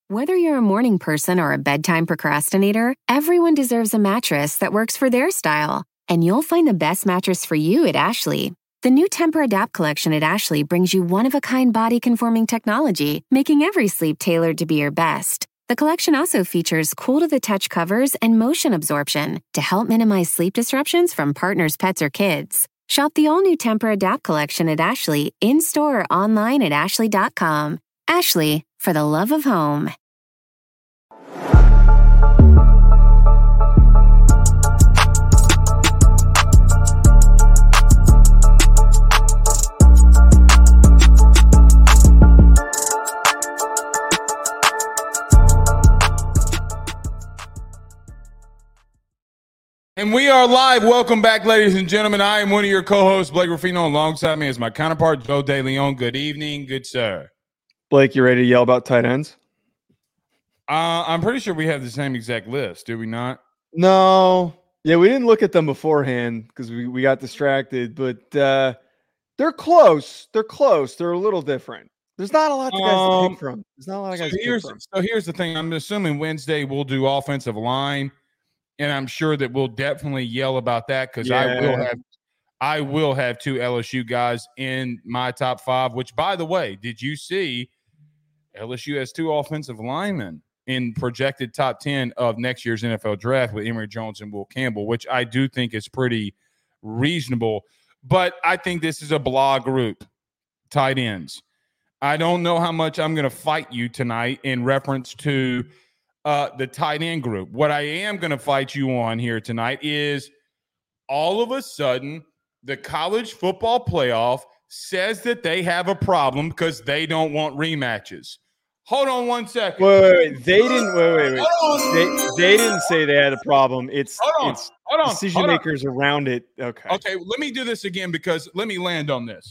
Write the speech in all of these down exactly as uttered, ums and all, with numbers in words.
Whether you're a morning person or a bedtime procrastinator, everyone deserves a mattress that works for their style. And you'll find the best mattress for you at Ashley. The new Temper-Adapt collection at Ashley brings you one-of-a-kind body-conforming technology, making every sleep tailored to be your best. The collection also features cool-to-the-touch covers and motion absorption to help minimize sleep disruptions from partners, pets, or kids. Shop the all-new Temper-Adapt collection at Ashley, in-store or online at ashley dot com. Ashley, for the love of home. And we are live. Welcome back, ladies and gentlemen. I am one of your co-hosts, Blake Ruffino. Alongside me is my counterpart, Joe DeLeon. Good evening. Good sir. Blake, you ready to yell about tight ends? Uh, I'm pretty sure we have the same exact list, do we not? No. Yeah, we didn't look at them beforehand because we, we got distracted, but uh, they're close. They're close. They're a little different. There's not a lot of guys um, to pick from. There's not a lot of guys so to here's, pick from. So here's the thing. I'm assuming Wednesday we'll do offensive line. And I'm sure that we'll definitely yell about that because yeah. I will have I will have two L S U guys in my top five, which, by the way, did you see L S U has two offensive linemen in projected top ten of next year's N F L draft with Emory Jones and Will Campbell, which I do think is pretty reasonable. But I think this is a blah group, tight ends. I don't know how much I'm going to fight you tonight in reference to – Uh, the tight end group. What I am going to fight you on here tonight is all of a sudden the college football playoff says that they have a problem because they don't want rematches. Hold on one second. Wait, wait, wait. They didn't. Wait, wait, wait. They, they didn't say they had a problem. It's hold on. It's hold on. decision hold makers on. around it. Okay. Okay. Let me do this again because let me land on this.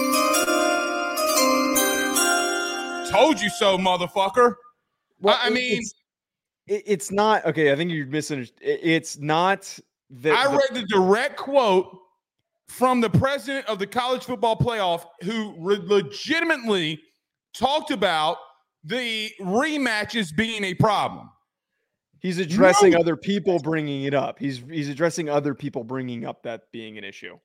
Told you so, motherfucker. Well, I mean. It's, It's not okay. I think you're misunderstood. It's not that I the, read the direct quote from the president of the college football playoff who re- legitimately talked about the rematches being a problem. He's addressing no. other people bringing it up. He's he's addressing other people bringing up that being an issue.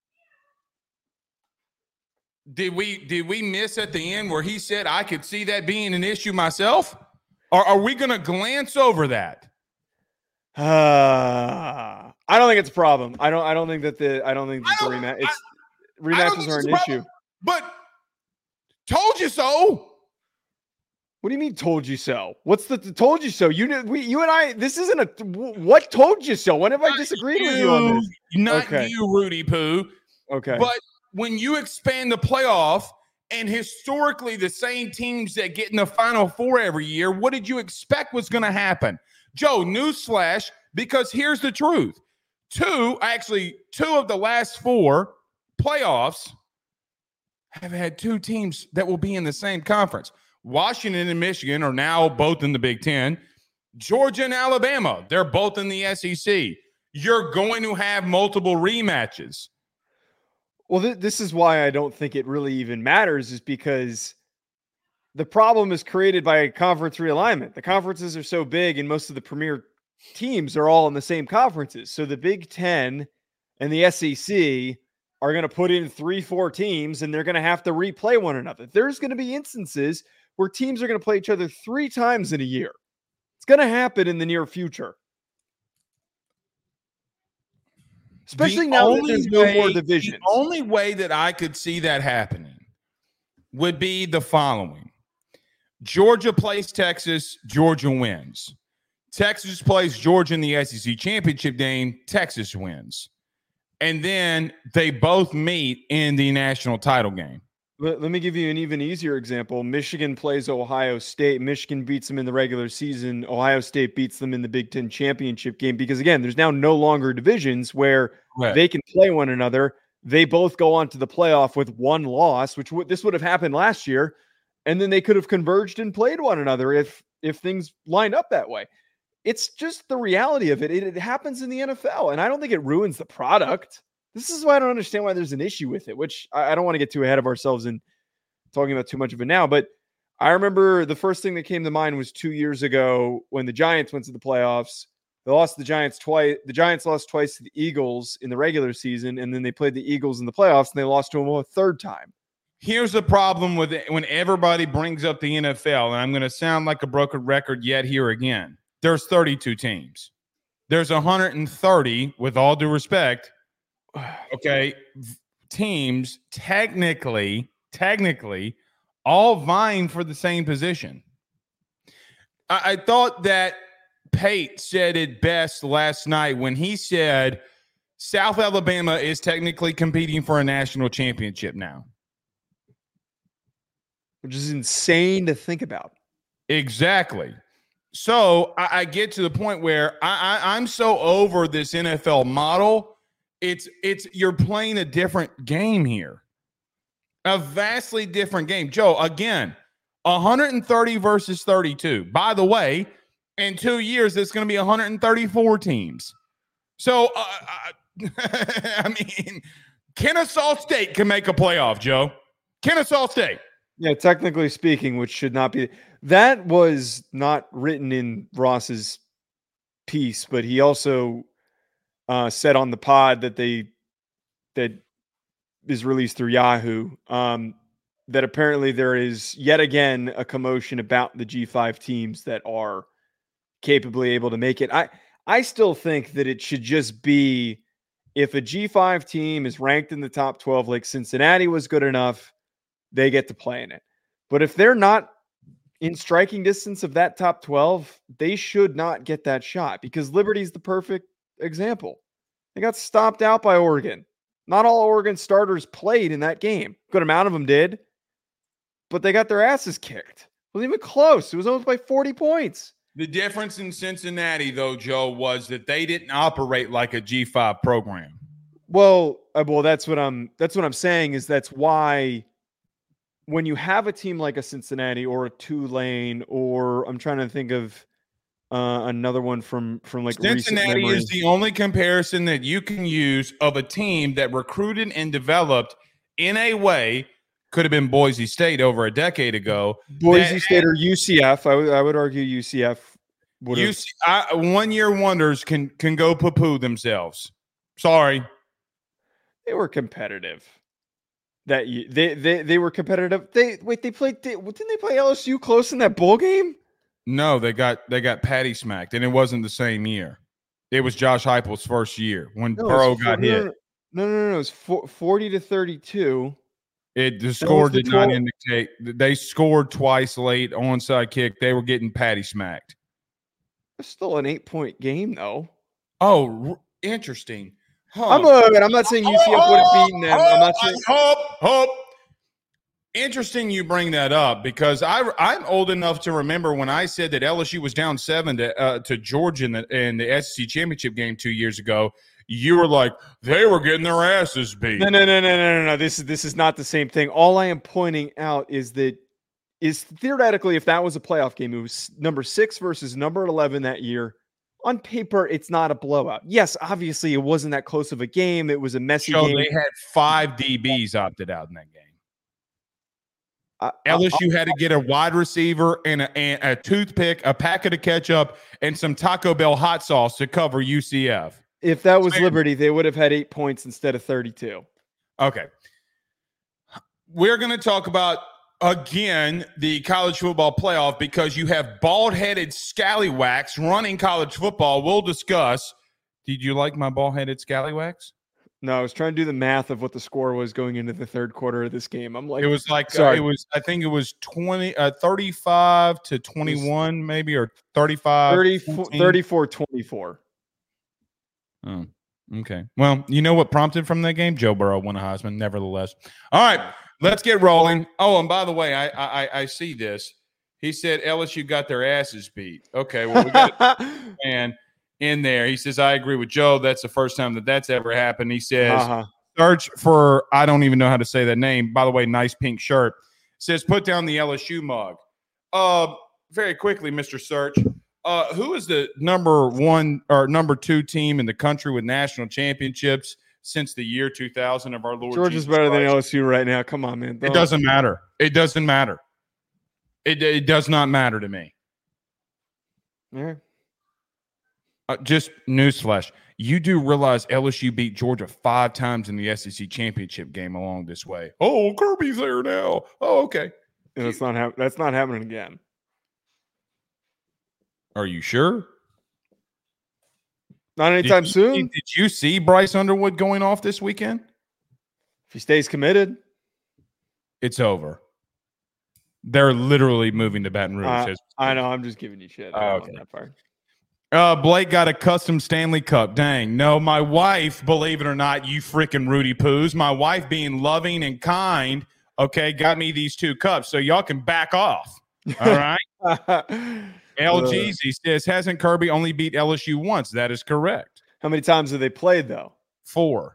Did we did we miss at the end where he said I could see that being an issue myself? Or are we going to glance over that? Uh, I don't think it's a problem. I don't. I don't think that the. I don't think that the rematch. It's I, rematches are an issue. But told you so. What do you mean? Told you so? What's the, the told you so? You we you and I. This isn't a. What told you so? When have I disagreed with you on this? Not okay. you, Rudy Poo. Okay. But when you expand the playoff. And historically, the same teams that get in the Final Four every year, what did you expect was going to happen? Joe, newsflash, because here's the truth. Two, actually, two of the last four playoffs have had two teams that will be in the same conference. Washington and Michigan are now both in the Big Ten. Georgia and Alabama, they're both in the S E C. You're going to have multiple rematches. Well, th- this is why I don't think it really even matters, is because the problem is created by conference realignment. The conferences are so big and most of the premier teams are all in the same conferences. So the Big Ten and the S E C are going to put in three, four teams and they're going to have to replay one another. There's going to be instances where teams are going to play each other three times in a year. It's going to happen in the near future. Especially the now that there's no way, more divisions. The only way that I could see that happening would be the following. Georgia plays Texas, Georgia wins. Texas plays Georgia in the S E C championship game, Texas wins. And then they both meet in the national title game. Let, let me give you an even easier example. Michigan plays Ohio State. Michigan beats them in the regular season. Ohio State beats them in the Big Ten championship game because, again, there's now no longer divisions where right. they can play one another. They both go on to the playoff with one loss, which w- this would have happened last year, and then they could have converged and played one another if if things lined up that way. It's just the reality of it. It, it happens in the N F L, and I don't think it ruins the product. This is why I don't understand why there's an issue with it, which I, I don't want to get too ahead of ourselves and talking about too much of it now, but I remember the first thing that came to mind was two years ago when the Giants went to the playoffs. They lost the Giants twice. The Giants lost twice to the Eagles in the regular season, and then they played the Eagles in the playoffs, and they lost to them a third time. Here's the problem with it when everybody brings up the N F L, and I'm going to sound like a broken record yet here again. There's thirty-two teams. There's one hundred thirty, with all due respect, okay, teams technically, technically, all vying for the same position. I, I thought that Pate said it best last night when he said South Alabama is technically competing for a national championship now. Which is insane to think about. Exactly. So I, I get to the point where I, I, I'm so over this N F L model. It's it's you're playing a different game here. A vastly different game. Joe, again, one hundred thirty versus thirty-two. By the way, in two years, it's going to be one hundred thirty-four teams. So, uh, I, I mean, Kennesaw State can make a playoff, Joe. Kennesaw State. Yeah, technically speaking, which should not be. That was not written in Ross's piece, but he also uh, said on the pod that they that is released through Yahoo um, that apparently there is yet again a commotion about the G five teams that are capably able to make it. I I still think that it should just be if a G five team is ranked in the top twelve, like Cincinnati was good enough, they get to play in it. But if they're not in striking distance of that top twelve, they should not get that shot because Liberty's the perfect example. They got stomped out by Oregon. Not all Oregon starters played in that game. Good amount of them did, but they got their asses kicked. It wasn't even close. It was almost by forty points. The difference in Cincinnati, though, Joe, was that they didn't operate like a G five program. Well, uh, well, that's what I'm. That's what I'm saying. Is that's why when you have a team like a Cincinnati or a Tulane, or I'm trying to think of uh, another one from from like Cincinnati is the only comparison that you can use of a team that recruited and developed in a way. Could have been Boise State over a decade ago. Boise that, State or U C F. I, w- I would argue U C F would have. U C, I, one-year wonders can can go poo-poo themselves. Sorry. They were competitive. That they they they were competitive. They wait. They played. They, didn't they play L S U close in that bowl game? No, they got they got patty smacked, and it wasn't the same year. It was Josh Heupel's first year when no, Burrow four, got no, hit. No, no, no, no. It was four, forty to thirty-two. It the score did the not indicate they scored twice late onside kick. They were getting patty smacked. It's still an eight point game though. Oh, r- interesting. Huh. I'm a, I'm not saying U C F would have beaten them. I'm not saying. Hope, hope. Interesting you bring that up because I I'm old enough to remember when I said that L S U was down seven to uh, to Georgia in the in the S E C championship game two years ago. You were like, they were getting their asses beat. No, no, no, no, no, no, no. This is this is not the same thing. All I am pointing out is that is theoretically, if that was a playoff game, it was number six versus number eleven that year. On paper, it's not a blowout. Yes, obviously, it wasn't that close of a game. It was a messy so game. They had five D Bs opted out in that game. I, L S U I, had to get a wide receiver and a, and a toothpick, a packet of ketchup, and some Taco Bell hot sauce to cover U C F. If that was Liberty, they would have had eight points instead of thirty-two. Okay. We're going to talk about, again, the college football playoff because you have bald-headed scallywags running college football. We'll discuss. Did you like my bald-headed scallywags? No, I was trying to do the math of what the score was going into the third quarter of this game. I'm like, it was like, sorry. Uh, it was, I think it was twenty, uh, thirty-five to twenty-one, maybe, or thirty-five. thirty-four, thirty-four twenty-four. Oh, okay. Well, you know what prompted from that game? Joe Burrow won a Heisman, nevertheless. All right, let's get rolling. Oh, and by the way, I I, I see this. He said L S U got their asses beat. Okay, well, we got a man in there. He says, I agree with Joe. That's the first time that that's ever happened. He says, uh-huh. search for, I don't even know how to say that name. By the way, nice pink shirt. Says, put down the L S U mug. Uh, very quickly, Mister Search. Uh, who is the number one or number two team in the country with national championships since the year two thousand of our Lord Georgia's Jesus better Christ? than L S U right now. Come on, man. Don't. It doesn't matter. It doesn't matter. It, it does not matter to me. Yeah. Uh, just newsflash. You do realize L S U beat Georgia five times in the S E C championship game along this way. Oh, Kirby's there now. Oh, okay. And that's not hap- that's not happening again. Are you sure? Not anytime did you, soon. Did you see Bryce Underwood going off this weekend? If he stays committed, it's over. They're literally moving to Baton Rouge. Uh, I know. I'm just giving you shit. Oh, okay. That part. Uh, Blake got a custom Stanley Cup. Dang. No, my wife, believe it or not, you freaking Rudy Poos, my wife being loving and kind, okay, got me these two cups. So y'all can back off. All right? L G Z says, hasn't Kirby only beat L S U once? That is correct. How many times have they played, though? Four.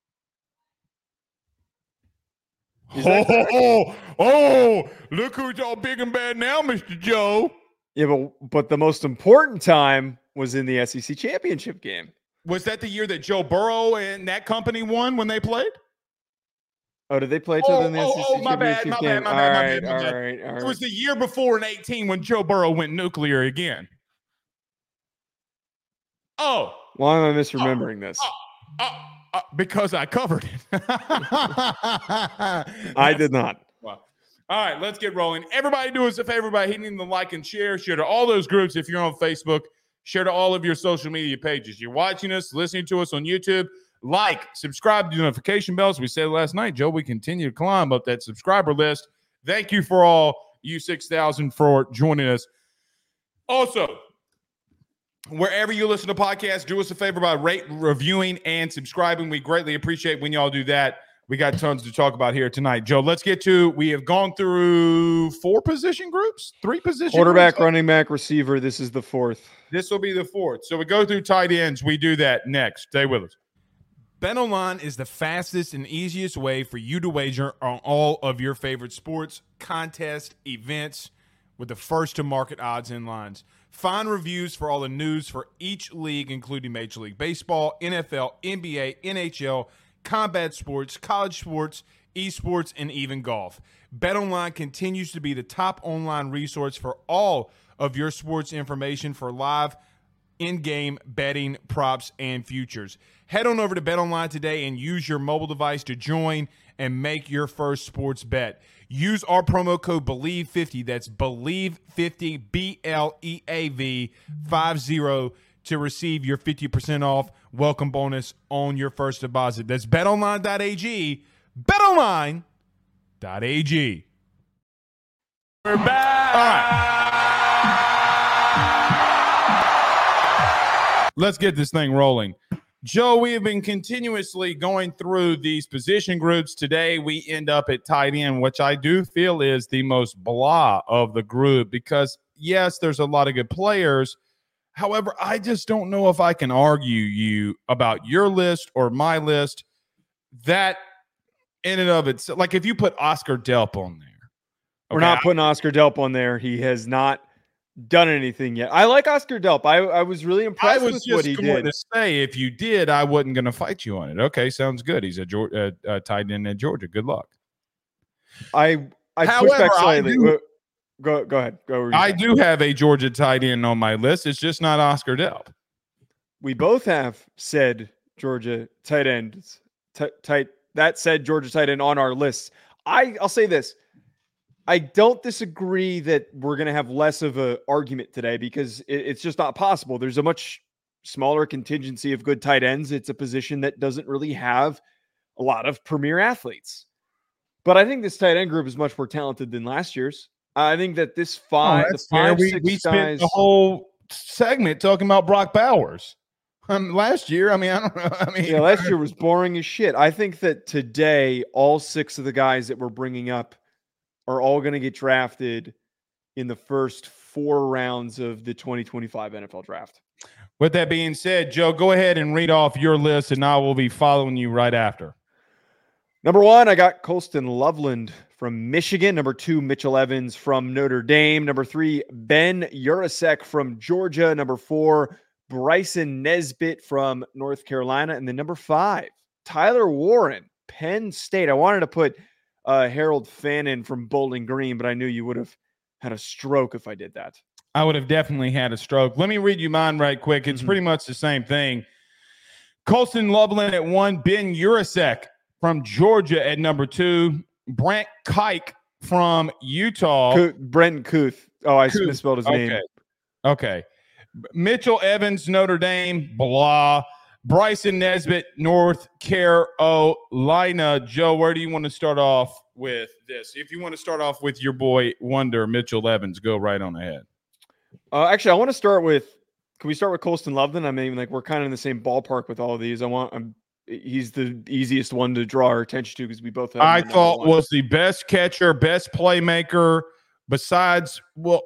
Oh, oh, oh, look who's all big and bad now, Mister Joe. Yeah, but, but the most important time was in the S E C championship game. Was that the year that Joe Burrow and that company won when they played? Oh, did they play each other oh, in the oh, S E C oh, my bad, championship my game? bad, my all bad, my right, bad, my all bad. right, all right. It was the year before in eighteen when Joe Burrow went nuclear again. Oh. Why am I misremembering oh, this? Oh, oh, oh, because I covered it. I did not. Well, all right, let's get rolling. Everybody do us a favor by hitting the like and share. Share to all those groups if you're on Facebook. Share to all of your social media pages. You're watching us, listening to us on YouTube. Like, subscribe to the notification bells. We said last night, Joe, we continue to climb up that subscriber list. Thank you for all you six thousand for joining us. Also, wherever you listen to podcasts, do us a favor by rate, reviewing, and subscribing. We greatly appreciate when y'all do that. We got tons to talk about here tonight. Joe, let's get to, we have gone through four position groups, three position Quarterback, groups. running back, receiver. This is the fourth. This will be the fourth. So we go through tight ends. We do that next. Stay with us. BetOnline is the fastest and easiest way for you to wager on all of your favorite sports, contests, events with the first-to-market odds and lines. Find reviews for all the news for each league, including Major League Baseball, N F L, N B A, N H L, combat sports, college sports, esports, and even golf. BetOnline continues to be the top online resource for all of your sports information for live in-game betting, props, and futures. Head on over to BetOnline today and use your mobile device to join and make your first sports bet. Use our promo code believe fifty, that's believe fifty, B L E A V fifty, to receive your fifty percent off welcome bonus on your first deposit. That's bet online dot a g, bet online dot a g. We're back. All right. Let's get this thing rolling. Joe, we have been continuously going through these position groups. Today, we end up at tight end, which I do feel is the most blah of the group because, yes, there's a lot of good players. However, I just don't know if I can argue you about your list or my list. That in and of itself, like if you put Oscar Delp on there. Okay, We're not putting Oscar Delp on there. He has not done anything yet. I like Oscar Delp. I, I was really impressed with what he did. I was just going to say, if you did, I wasn't going to fight you on it. Okay, sounds good. He's a, Georgia, uh, uh, tight end at Georgia. Good luck. I I However, push back slightly. I do, go go ahead. Go. I do have a Georgia tight end on my list. It's just not Oscar Delp. We both have said Georgia tight ends. T- tight that said Georgia tight end on our list. I I'll say this. I don't disagree that we're going to have less of an argument today because it, it's just not possible. There's a much smaller contingency of good tight ends. It's a position that doesn't really have a lot of premier athletes. But I think this tight end group is much more talented than last year's. I think that this five, oh, the five, we, six we guys, spent the whole segment talking about Brock Bowers. Um, last year, I mean, I don't know. I mean, yeah, last year was boring as shit. I think that today, all six of the guys that we're bringing up are all going to get drafted in the first four rounds of the twenty twenty-five N F L draft. With that being said, Joe, go ahead and read off your list, and I will be following you right after. Number one, I got Colston Loveland from Michigan. Number two, Mitchell Evans from Notre Dame. Number three, Ben Urasek from Georgia. Number four, Bryson Nesbitt from North Carolina. And then number five, Tyler Warren, Penn State. I wanted to put uh, Harold Fannin from Bowling Green, but I knew you would have had a stroke if I did that. I would have definitely had a stroke. Let me read you mine right quick. It's mm-hmm. pretty much the same thing. Colston Loveland at one, Ben Urasek from Georgia at number two, Brent Kike from Utah. Co- Brent Kuth. Oh, I Kuth. misspelled his okay. name. Okay. Mitchell Evans, Notre Dame, blah. Bryson Nesbitt, North Carolina. Joe, where do you want to start off with this? If you want to start off with your boy Wonder, Mitchell Evans, go right on ahead. Uh, actually, I want to start with, can we start with Colston Loveland? I mean, like, we're kind of in the same ballpark with all of these. I want, I'm, he's the easiest one to draw our attention to because we both have. I thought was the best catcher, best playmaker, besides, well,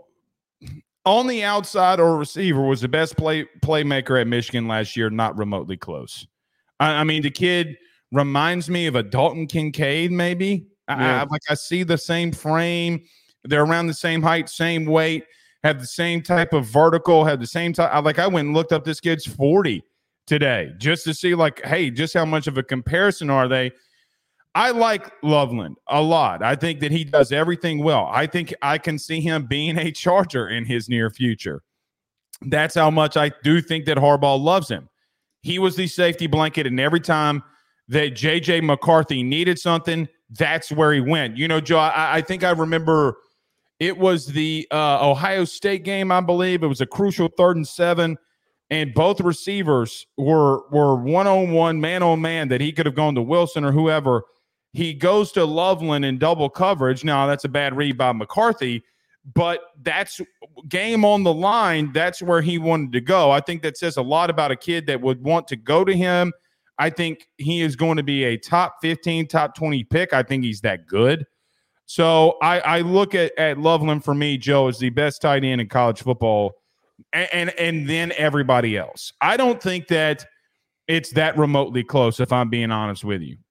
on the outside or receiver, was the best play playmaker at Michigan last year, not remotely close. I, I mean, the kid reminds me of a Dalton Kincaid, maybe. Yeah. I, like, I see the same frame. They're around the same height, same weight, have the same type of vertical, have the same type. Like, I went and looked up this kid's forty today just to see, like, hey, just how much of a comparison are they? I like Loveland a lot. I think that he does everything well. I think I can see him being a Charger in his near future. That's how much I do think that Harbaugh loves him. He was the safety blanket, and every time that J J McCarthy needed something, that's where he went. You know, Joe, I, I think I remember it was the uh, Ohio State game, I believe. It was a crucial third and seven, and both receivers were were one-on-one, man-on-man, that he could have gone to Wilson or whoever. He goes to Loveland in double coverage. Now, that's a bad read by McCarthy, but that's game on the line. That's where he wanted to go. I think that says a lot about a kid that would want to go to him. I think he is going to be a top fifteen, top twenty pick. I think he's that good. So I, I look at, at Loveland, for me, Joe, as the best tight end in college football, and, and, and then everybody else. I don't think that it's that remotely close, if I'm being honest with you.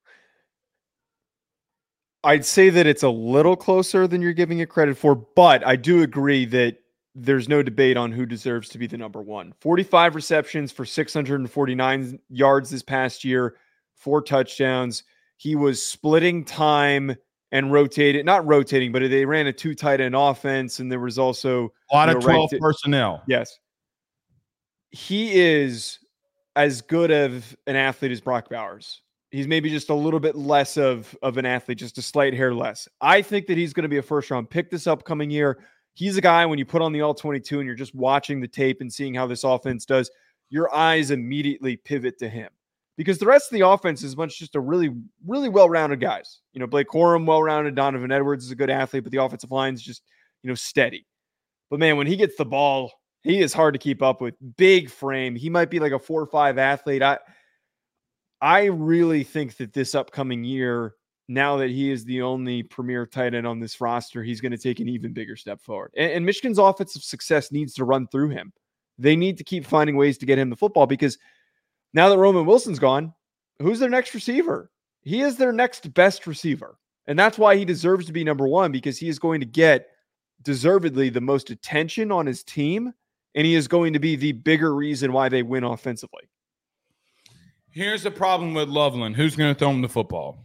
I'd say that it's a little closer than you're giving it credit for, but I do agree that there's no debate on who deserves to be the number one. forty-five receptions for six hundred forty-nine yards this past year, four touchdowns. He was splitting time and rotated, not rotating, but they ran a two tight end offense, and there was also a lot of twelve right personnel. Yes. He is as good of an athlete as Brock Bowers. He's maybe just a little bit less of, of an athlete, just a slight hair less. I think that he's going to be a first-round pick this upcoming year. He's a guy, when you put on the all twenty-two and you're just watching the tape and seeing how this offense does, your eyes immediately pivot to him. Because the rest of the offense is a bunch just a really, really well-rounded guys. You know, Blake Corum, well-rounded. Donovan Edwards is a good athlete, but the offensive line is just, you know, steady. But, man, when he gets the ball, he is hard to keep up with. Big frame. He might be like a four or five athlete. I I really think that this upcoming year, now that he is the only premier tight end on this roster, he's going to take an even bigger step forward. And, and Michigan's offensive success needs to run through him. They need to keep finding ways to get him the football, because now that Roman Wilson's gone, who's their next receiver? He is their next best receiver. And that's why he deserves to be number one, because he is going to get deservedly the most attention on his team, and he is going to be the bigger reason why they win offensively. Here's the problem with Loveland. Who's going to throw him the football?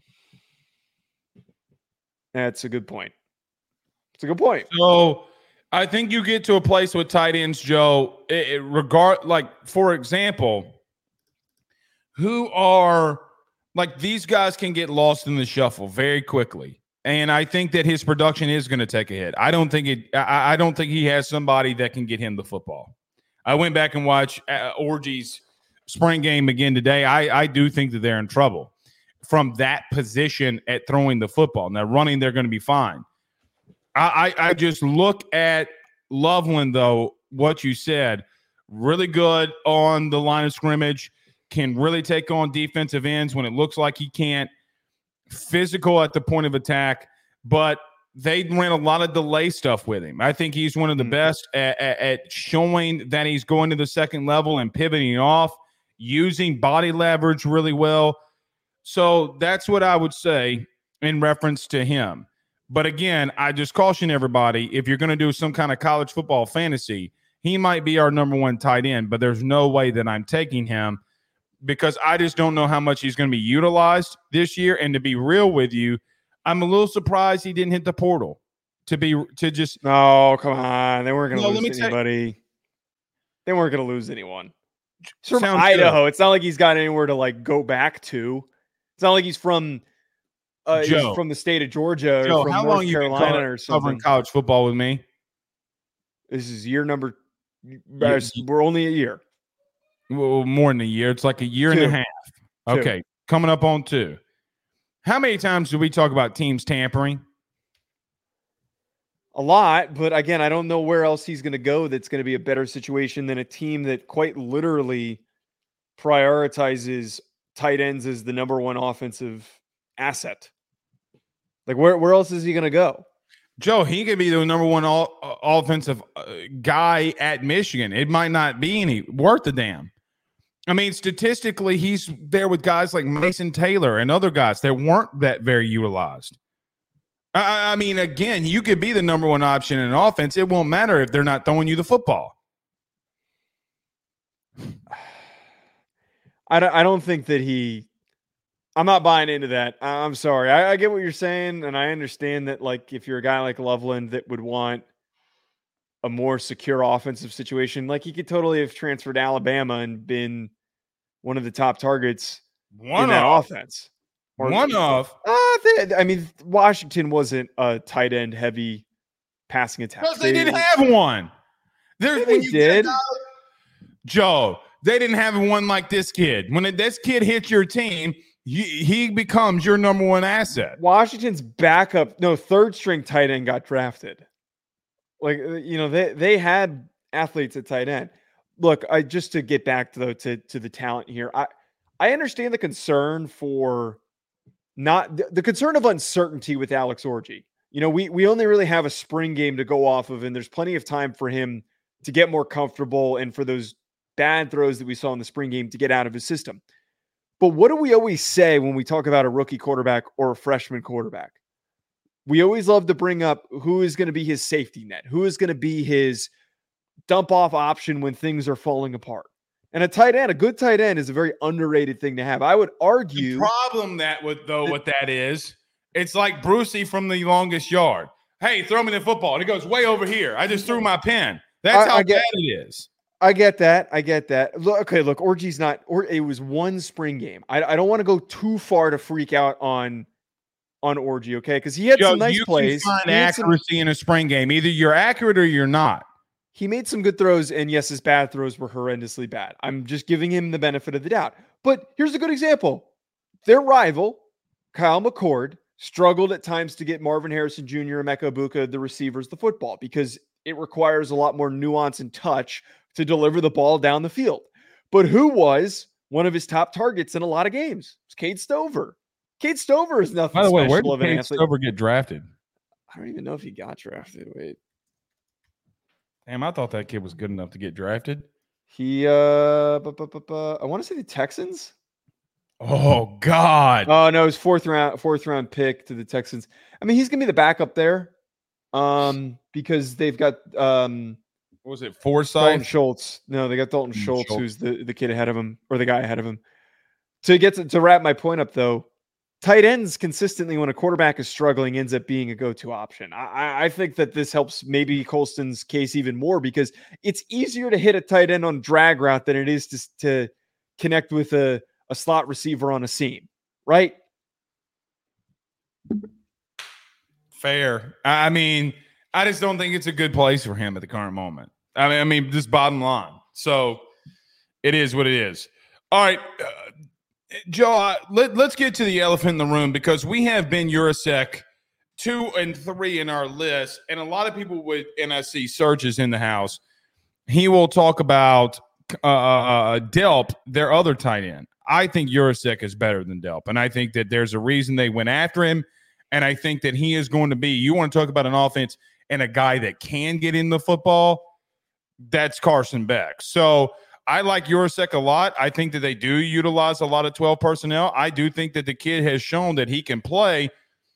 That's a good point. It's a good point. So I think you get to a place with tight ends, Joe, it, it regard like, for example, who are like these guys can get lost in the shuffle very quickly. And I think that his production is going to take a hit. I don't think it. I, I don't think he has somebody that can get him the football. I went back and watched uh, Orgy's spring game again today. I, I do think that they're in trouble from that position at throwing the football. Now, running, they're going to be fine. I, I, I just look at Loveland, though, what you said, really good on the line of scrimmage, can really take on defensive ends when it looks like he can't, physical at the point of attack, but they ran a lot of delay stuff with him. I think he's one of the best at, at, at showing that he's going to the second level and pivoting off, using body leverage really well. So that's what I would say in reference to him. But again, I just caution everybody, if you're going to do some kind of college football fantasy, he might be our number one tight end, but there's no way that I'm taking him because I just don't know how much he's going to be utilized this year. And to be real with you, I'm a little surprised he didn't hit the portal. to be to just. No, come on. They weren't going to No, lose anybody. Say, they weren't going to lose anyone. He's from Sounds Idaho. good. It's not like he's got anywhere to like go back to. It's not like he's from uh, Joe, he's from the state of Georgia Joe, or from how North long Carolina you been or something. Covering college football with me. This is year number. Year, we're only a year. Well, more than a year. It's like a year two. and a half. Okay, two. Coming up on two. How many times do we talk about teams tampering? A lot, but again, I don't know where else he's going to go that's going to be a better situation than a team that quite literally prioritizes tight ends as the number one offensive asset. Like, where, where else is he going to go? Joe, he could be the number one all, uh, offensive uh, guy at Michigan. It might not be any worth a damn. I mean, statistically, he's there with guys like Mason Taylor and other guys that weren't that very utilized. I mean, again, you could be the number one option in offense. It won't matter if they're not throwing you the football. I don't, I don't think that he – I'm not buying into that. I'm sorry. I, I get what you're saying, and I understand that, like, if you're a guy like Loveland that would want a more secure offensive situation, like he could totally have transferred to Alabama and been one of the top targets one in that of. offense. Or, One of. Uh, they, I mean, Washington wasn't a tight end heavy passing attack. Because they, they didn't have one. There's, yeah, they did. Out, Joe, they didn't have one like this kid. When it, this kid hits your team, he, he becomes your number one asset. Washington's backup, no, third string tight end got drafted. Like, you know, they, they had athletes at tight end. Look, I just to get back to, though, to, to the talent here, I, I understand the concern for – Not the, the concern of uncertainty with Alex Orji. You know, we we only really have a spring game to go off of, and there's plenty of time for him to get more comfortable and for those bad throws that we saw in the spring game to get out of his system. But what do we always say when we talk about a rookie quarterback or a freshman quarterback? We always love to bring up who is going to be his safety net, who is going to be his dump off option when things are falling apart. And a tight end, a good tight end, is a very underrated thing to have. I would argue. The problem that with though, what that is, it's like Brucey from The Longest Yard. Hey, throw me the football. And it goes way over here. I just threw my pen. That's I, how I get, bad it is. I get that. I get that. Look, okay, look, Orji's not. Or it was one spring game. I, I don't want to go too far to freak out on on Orji, okay? Because he had Yo, some nice you plays. Can find accuracy some, in a spring game. Either you're accurate or you're not. He made some good throws, and yes, his bad throws were horrendously bad. I'm just giving him the benefit of the doubt. But here's a good example. Their rival, Kyle McCord, struggled at times to get Marvin Harrison Junior and Emeka Egbuka, the receivers, the football, because it requires a lot more nuance and touch to deliver the ball down the field. But who was one of his top targets in a lot of games? It's Cade Stover. Cade Stover is nothing By the way, special where did of an Cade athlete. Stover get drafted? I don't even know if he got drafted. Wait. Damn, I thought that kid was good enough to get drafted. He, uh, bu- bu- bu- bu- I want to say the Texans. Oh God! Oh no, his fourth round, fourth round pick to the Texans. I mean, he's gonna be the backup there, um, because they've got um, what was it Forsythe? Dalton Schultz? No, they got Dalton mm, Schultz, Schultz, who's the the kid ahead of him, or the guy ahead of him. To get to, to wrap my point up, though, tight ends consistently, when a quarterback is struggling, ends up being a go-to option. I, I think that this helps maybe Colston's case even more because it's easier to hit a tight end on drag route than it is to, to connect with a, a slot receiver on a seam, right? Fair. I mean, I just don't think it's a good place for him at the current moment. I mean, I mean, just bottom line. So it is what it is. All right. Uh, Joe, uh, let, let's get to the elephant in the room because we have Ben Yurosek two and three in our list, and a lot of people with N S C searches in the house. He will talk about uh, uh, Delp, their other tight end. I think Yurosek is better than Delp, and I think that there's a reason they went after him, and I think that he is going to be – you want to talk about an offense and a guy that can get in the football, that's Carson Beck. So – I like Yurosek a lot. I think that they do utilize a lot of twelve personnel. I do think that the kid has shown that he can play.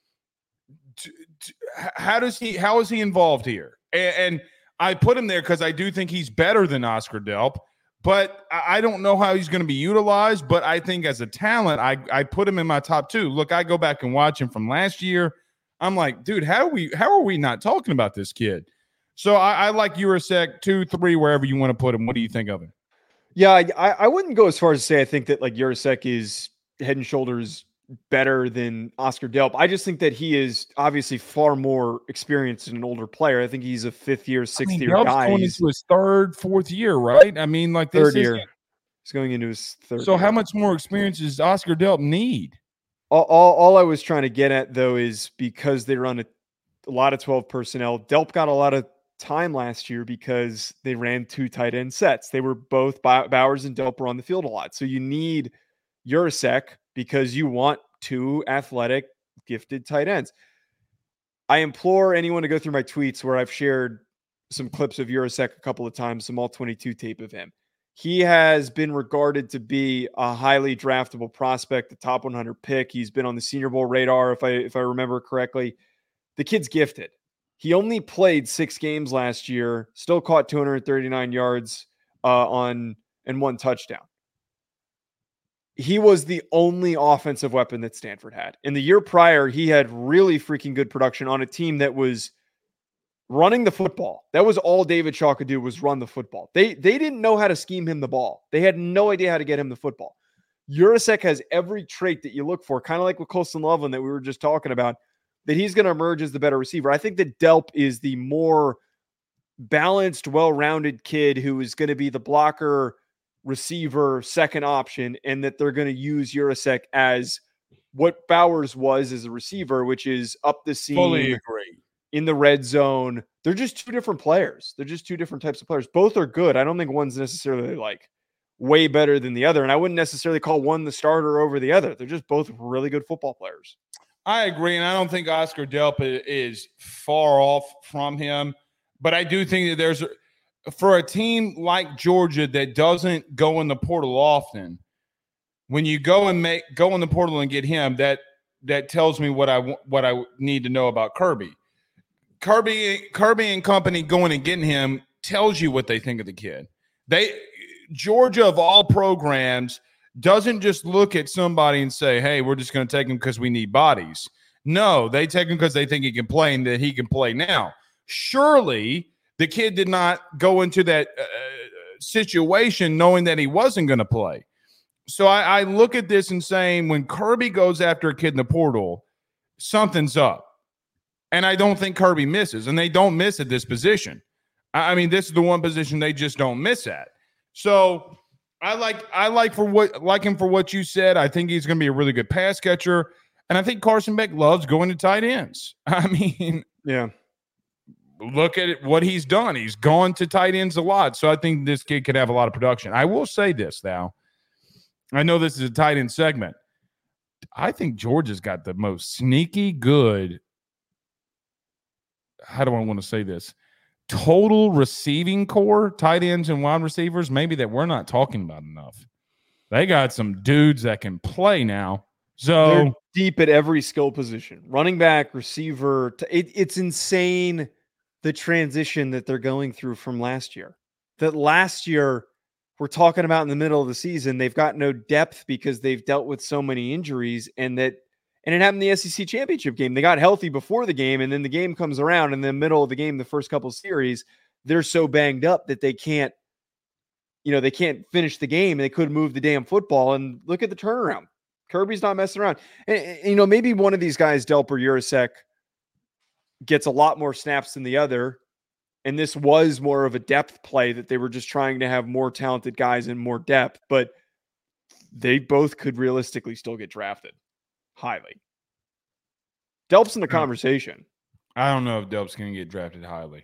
How does he? How is he involved here? And, and I put him there because I do think he's better than Oscar Delp, but I don't know how he's going to be utilized. But I think as a talent, I I put him in my top two. Look, I go back and watch him from last year. I'm like, dude, how are we how are we not talking about this kid? So I, I like Urasek two, three, wherever you want to put him. What do you think of him? Yeah, I, I wouldn't go as far as to say I think that like Urasek is head and shoulders better than Oscar Delp. I just think that he is obviously far more experienced and an older player. I think he's a fifth year, sixth I mean, year Delp's guy. Going into his third, fourth year, right? I mean, like this third year. He's going into his third. So year. How much more experience does Oscar Delp need? All, all, all I was trying to get at though is because they run a, a lot of twelve personnel. Delp got a lot of time last year because they ran two tight end sets. They were both Bowers and Delp were on the field a lot. So you need Urasek because you want two athletic, gifted tight ends. I implore anyone to go through my tweets where I've shared some clips of Urasek a couple of times, some all twenty-two tape of him. He has been regarded to be a highly draftable prospect, the top one hundred pick. He's been on the Senior Bowl radar, if I if I remember correctly. The kid's gifted. He only played six games last year, still caught two hundred thirty-nine yards uh, on and one touchdown. He was the only offensive weapon that Stanford had. In the year prior, he had really freaking good production on a team that was running the football. That was all David Shaw could do, was run the football. They they didn't know how to scheme him the ball. They had no idea how to get him the football. Urasek has every trait that you look for, kind of like with Colston Loveland that we were just talking about, that he's going to emerge as the better receiver. I think that Delp is the more balanced, well-rounded kid who is going to be the blocker, receiver, second option, and that they're going to use Urasek as what Bowers was as a receiver, which is up the seam. Fully agree. In the red zone. They're just two different players. They're just two different types of players. Both are good. I don't think one's necessarily like way better than the other. And I wouldn't necessarily call one the starter over the other. They're just both really good football players. I agree. And I don't think Oscar Delp is far off from him. But I do think that there's, for a team like Georgia that doesn't go in the portal often, when you go and make go in the portal and get him, that that tells me what I what I need to know about Kirby. Kirby, Kirby and company going and getting him tells you what they think of the kid. They Georgia of all programs doesn't just look at somebody and say, "Hey, we're just going to take him because we need bodies." No, they take him because they think he can play and that he can play now. Surely the kid did not go into that uh, situation knowing that he wasn't going to play. So I, I look at this and saying, when Kirby goes after a kid in the portal, something's up. And I don't think Kirby misses, and they don't miss at this position. I, I mean, this is the one position they just don't miss at. So I like I like for what like him for what you said. I think he's going to be a really good pass catcher, and I think Carson Beck loves going to tight ends. I mean, yeah. Look at it, what he's done. He's gone to tight ends a lot. So I think this kid could have a lot of production. I will say this now. I know this is a tight end segment. I think Georgia's got the most sneaky good, how do I want to say this? Total receiving core, tight ends and wide receivers, maybe that we're not talking about enough. They got some dudes that can play now. So they're deep at every skill position. Running back, receiver. T- it, it's insane the transition that they're going through from last year. That last year, we're talking about in the middle of the season, they've got no depth because they've dealt with so many injuries, and that and it happened in the S E C championship game. They got healthy before the game, and then the game comes around in the middle of the game, the first couple of series, they're so banged up that they can't, you know, they can't finish the game, and they couldn't move the damn football. And look at the turnaround. Kirby's not messing around. And, and you know, maybe one of these guys, Delp or Urasek, gets a lot more snaps than the other. And this was more of a depth play that they were just trying to have more talented guys and more depth, but they both could realistically still get drafted highly. Delp's in the conversation. I don't know if Delp's going to get drafted highly.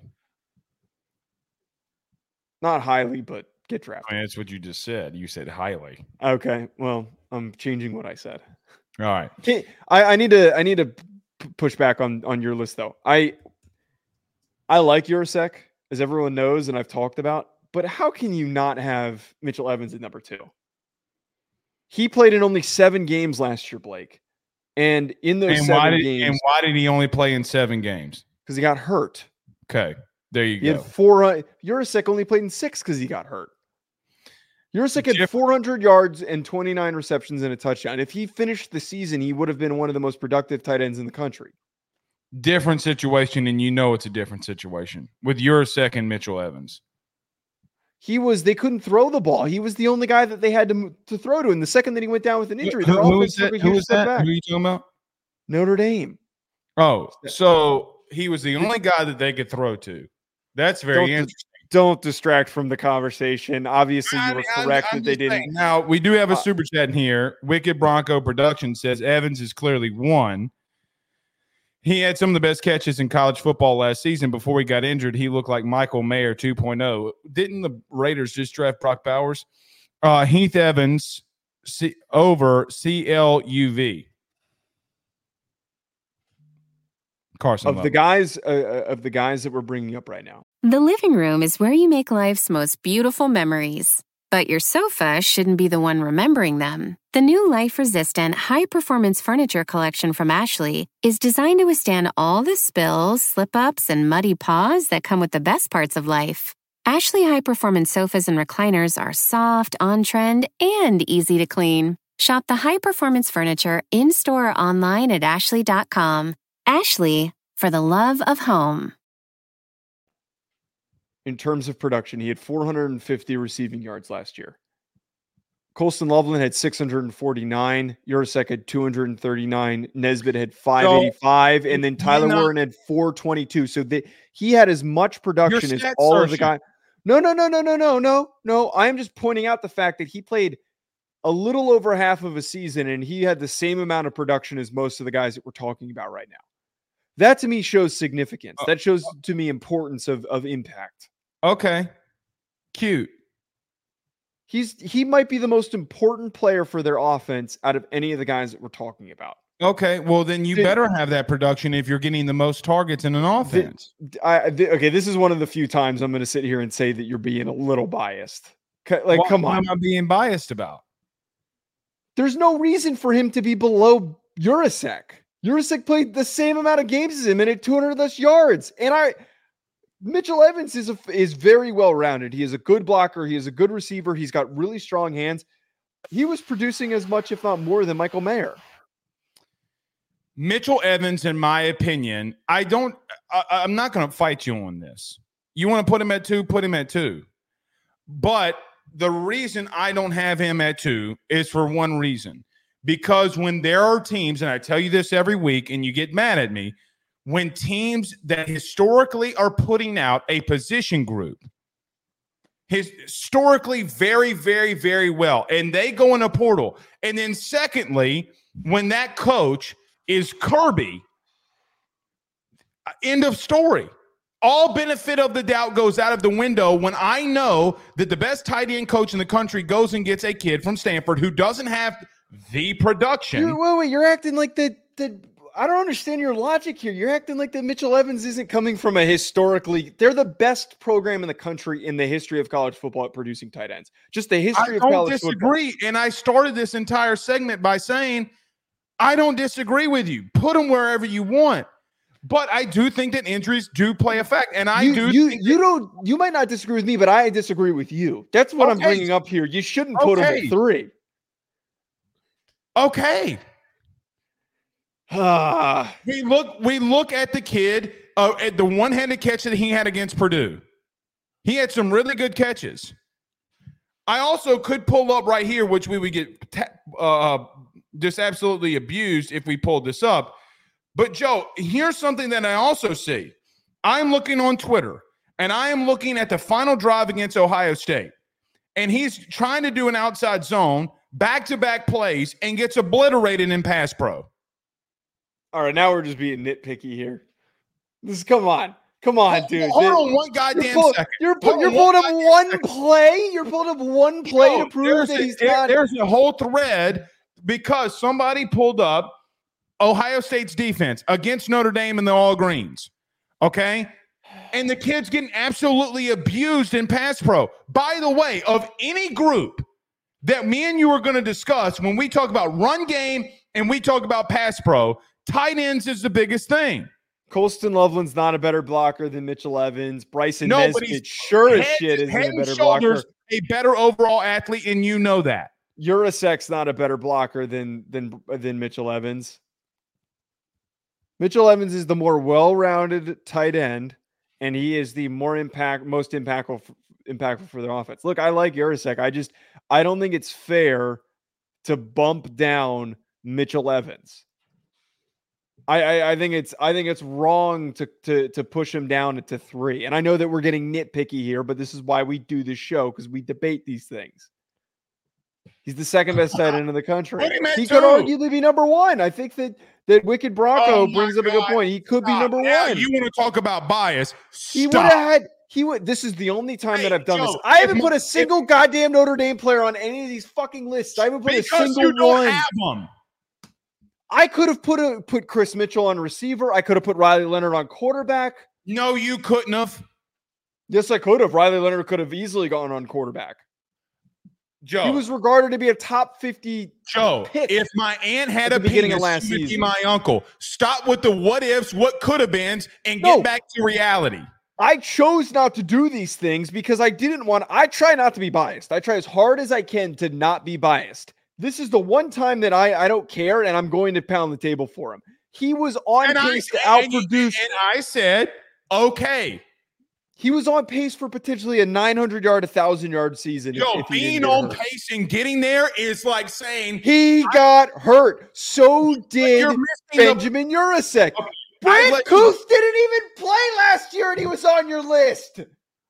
Not highly, but get drafted. I mean, that's what you just said. You said highly. Okay. Well, I'm changing what I said. All right. I, I need to, I need to push back on, on your list though. I, I like Urasek, as everyone knows, and I've talked about, but how can you not have Mitchell Evans at number two? He played in only seven games last year, Blake. And in those and seven why did, games. And why did he only play in seven games? Because he got hurt. Okay. There you he go. Had four, uh, Urasek only played in six because he got hurt. Urasek had four hundred yards and twenty-nine receptions and a touchdown. If he finished the season, he would have been one of the most productive tight ends in the country. different situation, and you know it's a different situation with your second Mitchell Evans. He was, they couldn't throw the ball. He was the only guy that they had to to throw to. And the second that he went down with an injury, who, who was that? Who was that? Who are you talking about? Notre Dame. Oh, so he was the only guy that they could throw to. That's very don't, interesting. Don't distract from the conversation. Obviously, you were I, correct I'm, I'm that they didn't. Saying. Now, we do have a uh, super chat in here. Wicked Bronco Production says Evans is clearly one. He had some of the best catches in college football last season. Before he got injured, he looked like Michael Mayer two point oh. Didn't the Raiders just draft Brock Bowers? Uh, Heath Evans C- over C L U V. Carson of Love. the guys uh, of the guys that we're bringing up right now. The living room is where you make life's most beautiful memories. But your sofa shouldn't be the one remembering them. The new life-resistant, high-performance furniture collection from Ashley is designed to withstand all the spills, slip-ups, and muddy paws that come with the best parts of life. Ashley high-performance sofas and recliners are soft, on-trend, and easy to clean. Shop the high-performance furniture in-store or online at ashley dot com. Ashley, for the love of home. In terms of production, he had four hundred fifty receiving yards last year. Colston Loveland had six hundred forty-nine. Yurosek had two hundred thirty-nine. Nesbitt had five eighty-five. So, and then Tyler not, Warren had four twenty-two. So they, he had as much production as all of the guys. No, no, no, no, no, no, no, no. I am just pointing out the fact that he played a little over half of a season and he had the same amount of production as most of the guys that we're talking about right now. That to me shows significance. That shows to me importance of, of impact. Okay. Cute. He's he might be the most important player for their offense out of any of the guys that we're talking about. Okay, well then you Did, better have that production if you're getting the most targets in an offense. The, I, the, okay, this is one of the few times I'm going to sit here and say that you're being a little biased. Like, what, come on. What am I being biased about? There's no reason for him to be below Yurosek. Yurosek played the same amount of games as him and had two hundred less yards. And I... Mitchell Evans is a, is very well-rounded. He is a good blocker. He is a good receiver. He's got really strong hands. He was producing as much, if not more, than Michael Mayer. Mitchell Evans, in my opinion, I don't I, I'm not going to fight you on this. You want to put him at two, put him at two. But the reason I don't have him at two is for one reason. Because when there are teams, and I tell you this every week, and you get mad at me, when teams that historically are putting out a position group, historically very, very, very well, and they go in a portal. And then secondly, when that coach is Kirby, end of story. All benefit of the doubt goes out of the window when I know that the best tight end coach in the country goes and gets a kid from Stanford who doesn't have the production. You're, wait, wait, you're acting like the the – I don't understand your logic here. You're acting like that Mitchell Evans isn't coming from a historically – they're the best program in the country in the history of college football at producing tight ends. Just the history I of college disagree, football. I don't disagree, and I started this entire segment by saying I don't disagree with you. Put them wherever you want. But I do think that injuries do play a fact, and I you, do you, think – You that- don't – you might not disagree with me, but I disagree with you. That's what okay. I'm bringing up here. You shouldn't put okay. him at three. Okay. we look we look at the kid uh, at the one-handed catch that he had against Purdue. He had some really good catches. I also could pull up right here, which we would get ta- uh, just absolutely abused if we pulled this up. But, Joe, here's something that I also see. I'm looking on Twitter, and I am looking at the final drive against Ohio State. And he's trying to do an outside zone, back-to-back plays, and gets obliterated in pass pro. All right, now we're just being nitpicky here. This come on. Come on, hold, dude. Hold on one goddamn you're pull, second. You're, pull, you're pulling up one second. play? You're pulling up one play no, to prove that a, he's not. There's a whole thread because somebody pulled up Ohio State's defense against Notre Dame in the All Greens, okay? And the kid's getting absolutely abused in pass pro. By the way, of any group that me and you are going to discuss when we talk about run game and we talk about pass pro, tight ends is the biggest thing. Colston Loveland's not a better blocker than Mitchell Evans. Bryson no, Nesbitt sure as shit isn't a better blocker. A better overall athlete, and you know that. Yurasek's not a better blocker than than than Mitchell Evans. Mitchell Evans is the more well-rounded tight end, and he is the more impact, most impactful, impactful for their offense. Look, I like Yurosek. I just, I don't think it's fair to bump down Mitchell Evans. I, I, I think it's, I think it's wrong to to to push him down to three. And I know that we're getting nitpicky here, but this is why we do this show, because we debate these things. He's the second best tight end in the country. He two. could arguably be number one. I think that that Wicked Bronco oh brings up a good point. He could Stop. be number now one. You want to talk about bias? Stop. He would have had. He would. This is the only time hey, that I've done Joe, this. I haven't if, put a single if, goddamn Notre Dame player on any of these fucking lists. I haven't put a single you don't one. Have them. I could have put a put Chris Mitchell on receiver. I could have put Riley Leonard on quarterback. No, you couldn't have. Yes, I could have. Riley Leonard could have easily gone on quarterback. Joe, he was regarded to be a top fifty. Joe, pick if my aunt had at a the beginning penis, of last she would be season. my uncle. Stop with the what ifs, what could have been, and get No. back to reality. I chose not to do these things because I didn't want. I try not to be biased. I try as hard as I can to not be biased. This is the one time that I, I don't care, and I'm going to pound the table for him. He was on And pace I, to and you- outproduce. And I said, okay. He was on pace for potentially a nine hundred yard, one thousand yard season. if- Joe, if he being didn't get on hurt. pace and getting there is like saying He got hurt. So did you're missing Benjamin Yurosek. Okay, Brent let- Kuth didn't even play last year, and he was on your list.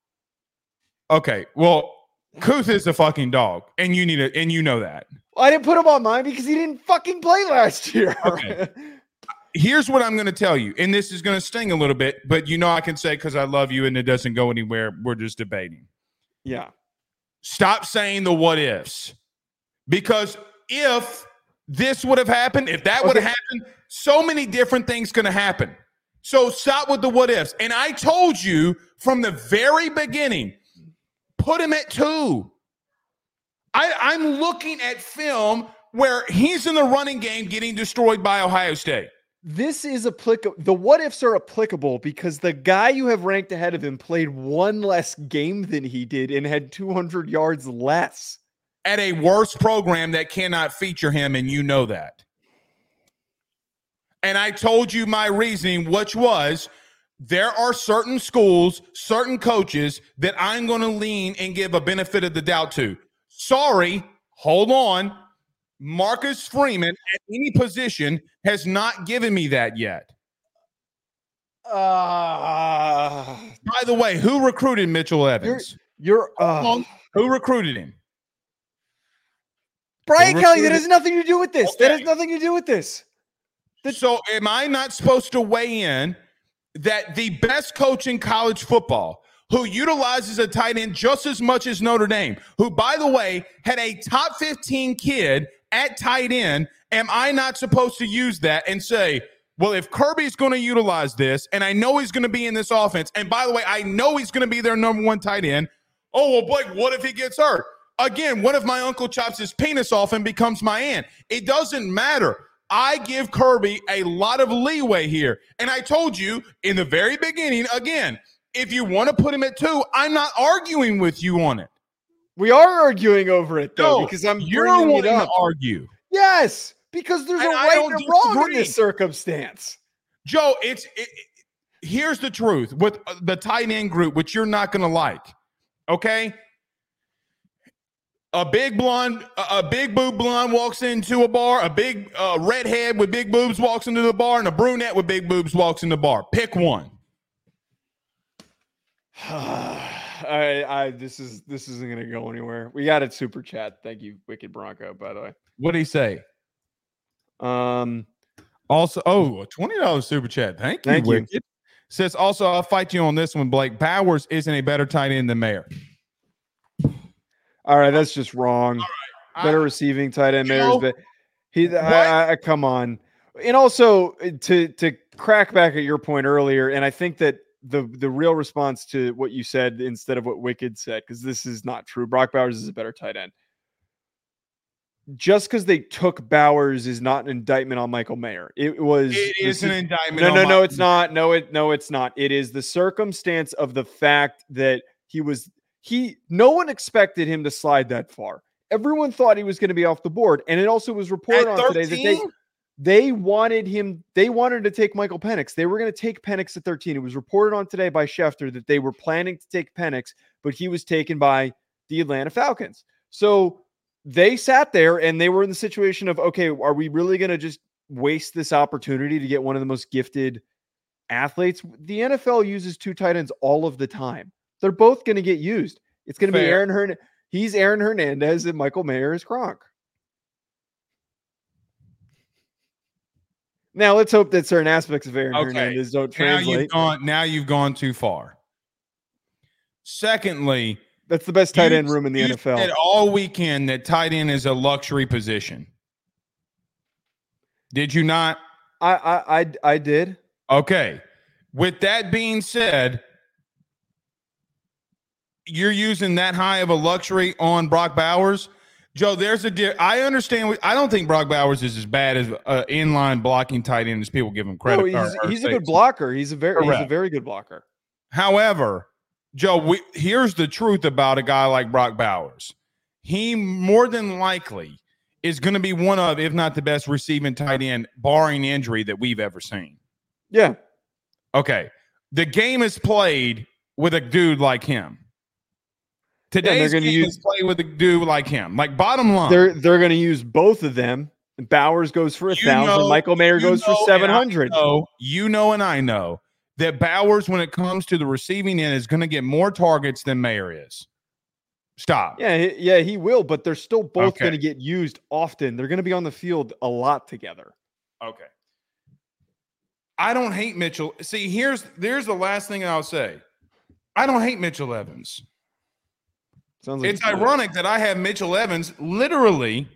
Okay, well, Kuth is a fucking dog, and you need it, and you know that. I didn't put him on mine because he didn't fucking play last year. Okay. Here's what I'm going to tell you, and this is going to sting a little bit, but you know I can say because I love you and it doesn't go anywhere. We're just debating. Yeah. Stop saying the what ifs, because if this would have happened, if that would have Okay. happened, so many different things going to happen. So stop with the what ifs. And I told you from the very beginning, put him at two. I, I'm looking at film where he's in the running game getting destroyed by Ohio State. This is applicable. The what ifs are applicable because the guy you have ranked ahead of him played one less game than he did and had two hundred yards less. At a worse program that cannot feature him, and you know that. And I told you my reasoning, which was there are certain schools, certain coaches that I'm going to lean and give a benefit of the doubt to. Sorry, hold on. Marcus Freeman at any position has not given me that yet. Uh, By the way, who recruited Mitchell Evans? You're, you're uh, Who recruited him? Brian Who Kelly. That recruited- has nothing to do with this. That has Okay. nothing to do with this. So am I not supposed to weigh in that the best coach in college football, who utilizes a tight end just as much as Notre Dame, who, by the way, had a top fifteen kid at tight end, am I not supposed to use that and say, well, if Kirby's going to utilize this, and I know he's going to be in this offense, and by the way, I know he's going to be their number one tight end, oh, well, Blake, what if he gets hurt? Again, what if my uncle chops his penis off and becomes my aunt? It doesn't matter. I give Kirby a lot of leeway here. And I told you in the very beginning, again, if you want to put him at two, I'm not arguing with you on it. We are arguing over it though, No, because I'm you're bringing wanting it up. to argue. Yes, because there's And a I right don't and a wrong in disagree. this circumstance. Joe, it's it, it- here's the truth with the tight end group, which you're not going to like. Okay, a big blonde, a, a big boob blonde walks into a bar. A big uh, redhead with big boobs walks into the bar, and a brunette with big boobs walks in the bar. Pick one. I, I, this is this isn't going to go anywhere. We got it super chat. Thank you, Wicked Bronco. By the way, What did he say? um, Also, oh, a twenty dollars super chat. Thank you, Thank you. Wicked. Says also, I'll fight you on this one, Blake. Bowers isn't a better tight end than Mayer. all right, that's just wrong. Better I- receiving tight end, You Mayers, know, but he, I, I, come on, and also uh, to to crack back at your point earlier, and I think that the the real response to what you said instead of what Wicked said, because this is not true. Brock Bowers is a better tight end. Just because they took Bowers is not an indictment on Michael Mayer. It was. It this is an indictment. No, on no, my- no, it's not. No, it no, it's not. It is the circumstance of the fact that he was he no one expected him to slide that far. Everyone thought he was going to be off the board. And it also was reported At on today that they thirteen? They wanted him. They wanted to take Michael Penix. They were going to take Penix at thirteen. It was reported on today by Schefter that they were planning to take Penix, but he was taken by the Atlanta Falcons. So they sat there and they were in the situation of, okay, are we really going to just waste this opportunity to get one of the most gifted athletes? The N F L uses two tight ends all of the time. They're both going to get used. It's going to be Aaron Hernandez. He's Aaron Hernandez and Michael Mayer is Gronk. Now let's hope that certain aspects of Aaron okay. Hernandez don't translate. Now you've gone, now you've gone too far. Secondly, that's the best tight end room in the N F L. Said all weekend that tight end is a luxury position. Did you not? I I I, I did. Okay. With that being said, you're using that high of a luxury on Brock Bowers. Joe, there's a di- I understand. I don't think Brock Bowers is as bad as uh, inline blocking tight end as people give him credit. No, he's, or, or he's a good blocker. He's a very Correct. he's a very good blocker. However, Joe, we, here's the truth about a guy like Brock Bowers. He more than likely is going to be one of, if not the best receiving tight end, barring injury, that we've ever seen. Yeah. Okay. The game is played with a dude like him. Today's yeah, game use, is play with a dude like him. Like, bottom line, they're they're going to use both of them. Bowers goes for a thousand. Know, Michael Mayer goes for seven hundred. You know, and I know that Bowers, when it comes to the receiving end, is going to get more targets than Mayer is. Stop. Yeah, yeah, he will, but they're still both okay. going to get used often. They're going to be on the field a lot together. Okay. I don't hate Mitchell. See, here's there's the last thing I'll say. I don't hate Mitchell Evans. Sounds like it's ironic that I have Mitchell Evans literally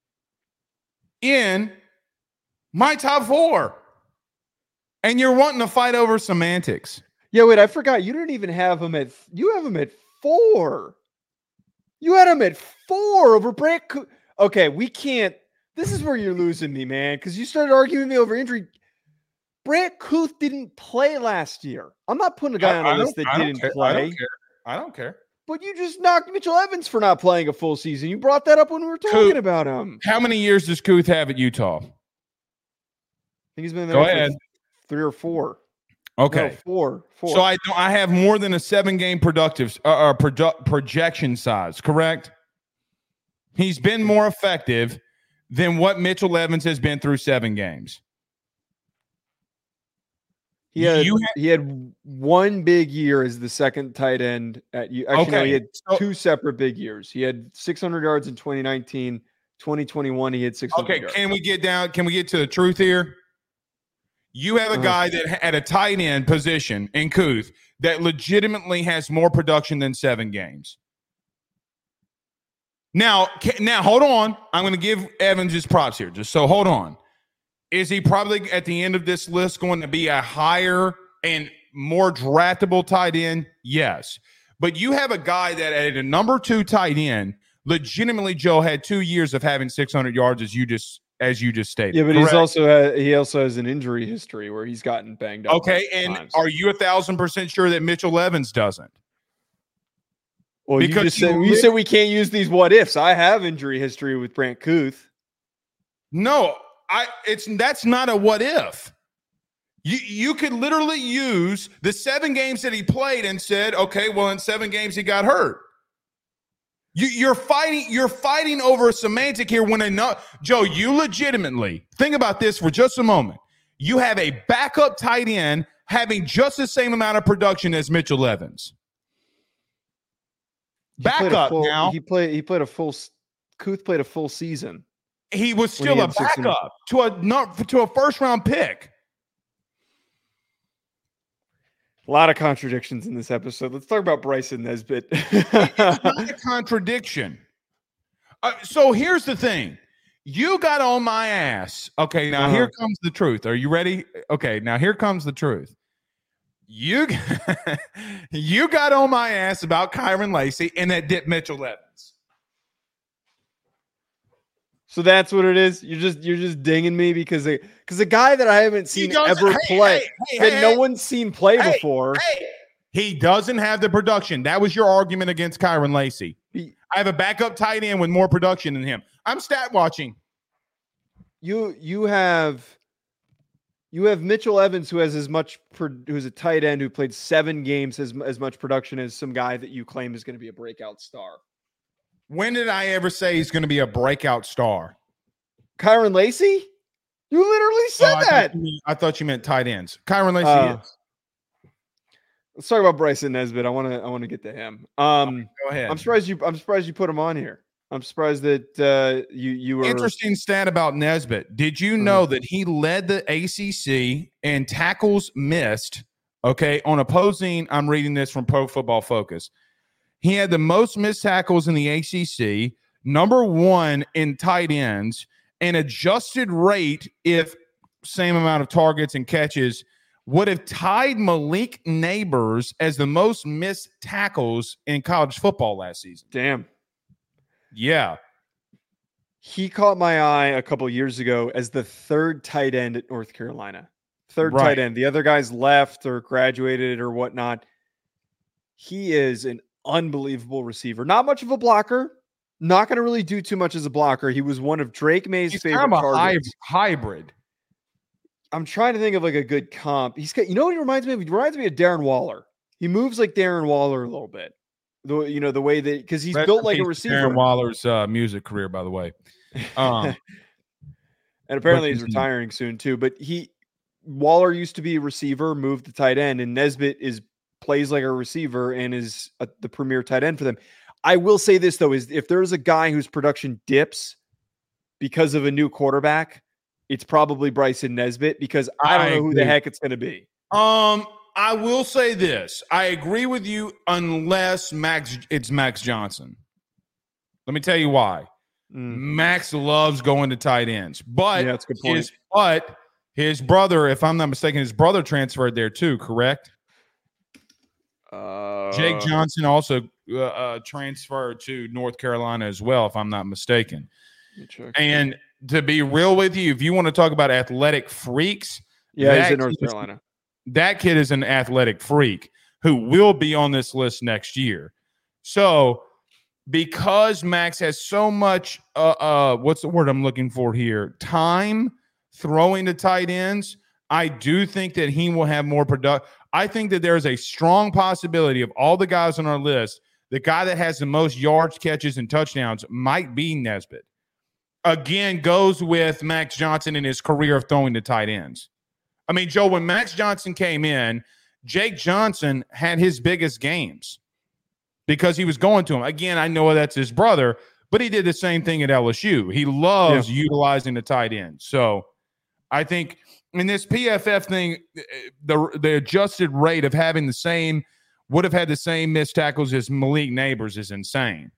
in my top four. And you're wanting to fight over semantics. Yeah, wait, I forgot. You didn't even have him at – you have him at four. You had him at four over Brant. Co- okay, we can't – this is where you're losing me, man, because you started arguing with me over injury. Brant Kuth didn't play last year. I'm not putting a guy on a list that didn't care. play. I don't care. I don't care. But you just knocked Mitchell Evans for not playing a full season. You brought that up when we were talking Kuth, about him. How many years does Kuth have at Utah? I think he's been there Go for ahead. three or four. Okay. No, four. Four. So I I have more than a seven-game productive uh, uh, produ- projection size, correct? He's been more effective than what Mitchell Evans has been through seven games. He had, you had, he had one big year as the second tight end at you. Actually, okay. no, he had two separate big years. He had six hundred yards in twenty nineteen, twenty twenty-one. He had six hundred Okay, yards. Can we get down? Can we get to the truth here? You have a uh-huh. guy that at a tight end position in Kuth that legitimately has more production than seven games. Now, now hold on. I'm going to give Evans his props here. Just so hold on. Is he probably at the end of this list going to be a higher and more draftable tight end? Yes. But you have a guy that at a number two tight end, legitimately, Joe, had two years of having six hundred yards as you just as you just stated. Yeah, but correct? he's also had, he also has an injury history where he's gotten banged up. Okay, and times. Are you a thousand percent sure that Mitchell Evans doesn't? Well, because you just said, you, you said we can't use these what ifs. I have injury history with Brant Kuth. No. I it's that's not a what if. You you could literally use the seven games that he played and said, okay, well, in seven games he got hurt. You you're fighting you're fighting over a semantic here when enough Joe, you legitimately think about this for just a moment. You have a backup tight end having just the same amount of production as Mitchell Evans. Backup now. He played he played a full Kuth played a full season. He was still he a backup to a not to a first round pick. A lot of contradictions in this episode. Let's talk about Bryson Nesbitt. It's not a contradiction. Uh, so here's the thing. You got on my ass. Okay, now uh-huh. here comes the truth. Are you ready? Okay, now here comes the truth. You, you got on my ass about Kyren Lacy and that Dip Mitchell Evans. So that's what it is. You're just you're just dinging me because because a guy that I haven't seen ever hey, play hey, hey, that hey, no hey, one's seen play hey, before. Hey. He doesn't have the production. That was your argument against Kyren Lacy. He, I have a backup tight end with more production than him. I'm stat watching. you you have you have Mitchell Evans, who has as much who's a tight end who played seven games as as much production as some guy that you claim is going to be a breakout star. When did I ever say he's going to be a breakout star? Kyron Lacy? You literally said oh, I that. Thought mean, I thought you meant tight ends. Kyron Lacy uh, is. Let's talk about Bryson Nesbitt. I want to. I want to get to him. Um, Go ahead. I'm surprised you. I'm surprised you put him on here. I'm surprised that uh, you you were. Interesting stat about Nesbitt. Did you know that he led the A C C in tackles missed? Okay, on opposing. I'm reading this from Pro Football Focus. He had the most missed tackles in the A C C. Number one in tight ends, and adjusted rate if same amount of targets and catches. Would have tied Malik Neighbors as the most missed tackles in college football last season. Damn. Yeah. He caught my eye a couple years ago as the third tight end at North Carolina. Third right. tight end. The other guys left or graduated or whatnot. He is an unbelievable receiver. Not much of a blocker. Not going to really do too much as a blocker. He was one of Drake May's He's favorite kind of a targets. hybrid. I'm trying to think of like a good comp. He's got, you know what he reminds me of? He reminds me of Darren Waller. He moves like Darren Waller a little bit. The you know the way that because he's Rest built like a receiver. Darren Waller's uh, music career, by the way. Um, and apparently he's retiring soon too. But he Waller used to be a receiver, moved to tight end, and Nesbitt is plays like a receiver and is a, the premier tight end for them. I will say this though: is if there's a guy whose production dips because of a new quarterback, it's probably Bryson Nesbitt because I don't I know who the heck it's going to be. Um, I will say this. I agree with you unless Max it's Max Johnson. Let me tell you why. Mm. Max loves going to tight ends. But yeah, that's a good point. His, but his brother, if I'm not mistaken, his brother transferred there too, correct? Uh, Jake Johnson also uh, uh, transferred to North Carolina as well, if I'm not mistaken. And to be real with you, if you want to talk about athletic freaks, yeah, he's in North Carolina. Is, that kid is an athletic freak who will be on this list next year. So, because Max has so much, uh, uh, what's the word I'm looking for here? Time throwing to tight ends, I do think that he will have more production. I think that there is a strong possibility of all the guys on our list, the guy that has the most yards, catches, and touchdowns might be Nesbitt. Again, goes with Max Johnson in his career of throwing to tight ends. I mean, Joe, when Max Johnson came in, Jake Johnson had his biggest games because he was going to him. Again, I know that's his brother, but he did the same thing at L S U. He loves yeah. utilizing the tight end. So I think in this P F F thing, the, the adjusted rate of having the same, would have had the same missed tackles as Malik Neighbors is insane.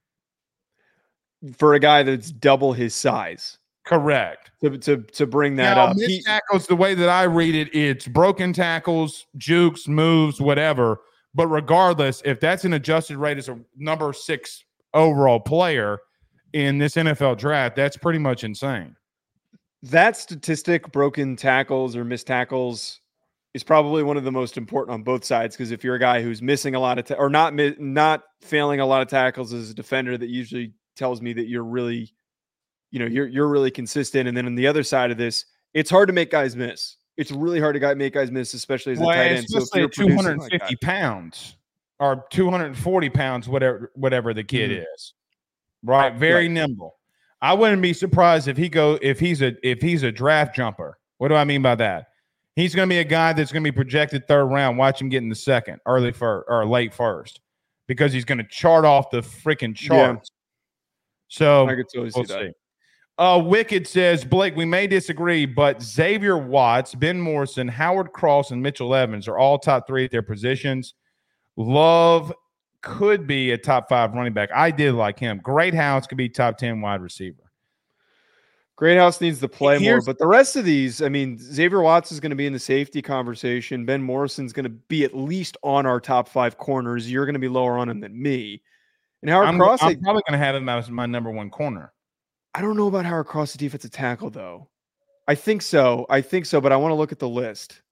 For a guy that's double his size. Correct. To to, to bring that now, up. Missed he, tackles, the way that I read it, it's broken tackles, jukes, moves, whatever. But regardless, if that's an adjusted rate as a number six overall player in this N F L draft, that's pretty much insane. That statistic, broken tackles or missed tackles, is probably one of the most important on both sides, because if you're a guy who's missing a lot of ta- or not not failing a lot of tackles as a defender, that usually tells me that you're really, you know, you're you're really consistent. And then on the other side of this, it's hard to make guys miss. It's really hard to make guys miss, especially as a well, tight end. So if you're two hundred fifty like pounds or two hundred forty pounds, whatever whatever the kid mm-hmm. is, right? Very right. nimble. I wouldn't be surprised if he go if he's a if he's a draft jumper. What do I mean by that? He's going to be a guy that's going to be projected third round. Watch him get in the second, early first, or late first, because he's going to chart off the freaking charts. Yeah. So I could totally we'll see that. See. Uh, Wicked says, Blake, we may disagree, but Xavier Watts, Ben Morrison, Howard Cross, and Mitchell Evans are all top three at their positions. Love could be a top five running back. I did like him. Great House could be top ten wide receiver. Great House needs to play Here's, more, but the rest of these, I mean, Xavier Watts is going to be in the safety conversation. Ben Morrison's going to be at least on our top five corners. You're going to be lower on him than me. And Howard I'm, Cross, I'm I, probably going to have him as my number one corner. I don't know about Howard Cross, the defensive tackle, though. I think so. I think so, but I want to look at the list.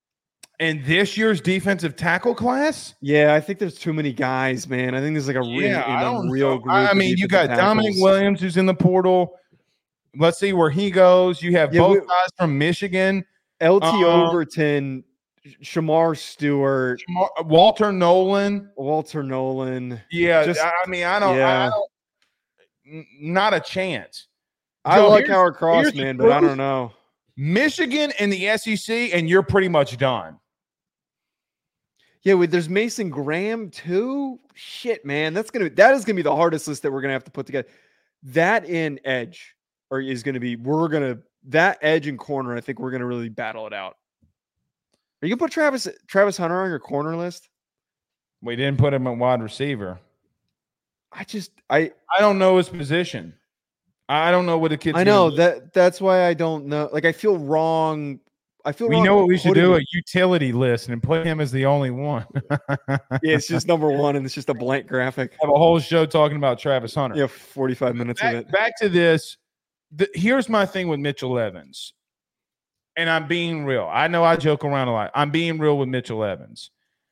And this year's defensive tackle class? Yeah, I think there's too many guys, man. I think there's like a yeah, real, I real group. I mean, you got tackles. Dominic Williams, who's in the portal. let's see where he goes. You have yeah, both we, guys from Michigan. L T um, Overton, Shamar Stewart, Shamar, Walter Nolan. Walter Nolan. Yeah, just, I mean, I don't, yeah. I don't not a chance. I Joe, like Howard Cross, man, but I don't know. Michigan and the S E C, and you're pretty much done. Yeah, wait, there's Mason Graham too. Shit, man, that's gonna that is gonna be the hardest list that we're gonna have to put together. That in edge, or is gonna be we're gonna that edge and corner. I think we're gonna really battle it out. Are you gonna put Travis Travis Hunter on your corner list? We didn't put him at wide receiver. I just I I don't know his position. I don't know what the kid's I know do. that that's why I don't know. Like I feel wrong. I feel we wrong know what we should do: him. a utility list and put him as the only one. Yeah, it's just number one, and it's just a blank graphic. Have a whole show talking about Travis Hunter. Yeah, forty-five minutes back, of it. Back to this. The, here's my thing with Mitchell Evans, and I'm being real. I know I joke around a lot. I'm being real with Mitchell Evans.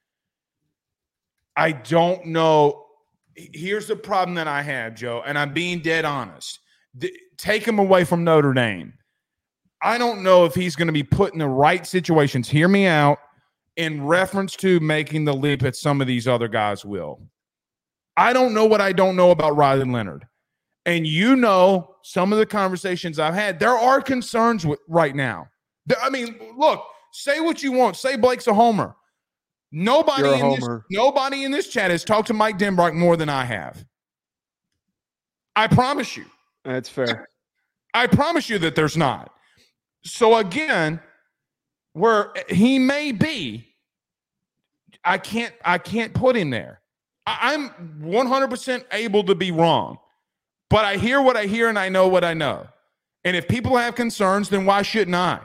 I don't know. Here's the problem that I have, Joe, and I'm being dead honest. The, take him away from Notre Dame. I don't know if he's going to be put in the right situations. Hear me out. In reference to making the leap that some of these other guys will. I don't know what I don't know about Riley Leonard. And you know some of the conversations I've had, there are concerns with right now. I mean, look, say what you want. Say Blake's a homer. Nobody You're a in homer. this nobody in this chat has talked to Mike Denbrock more than I have. I promise you. That's fair. I promise you that there's not. So again, where he may be, I can't I can't put him there. I, I'm one hundred percent able to be wrong. But I hear what I hear and I know what I know. And if people have concerns, then why shouldn't I?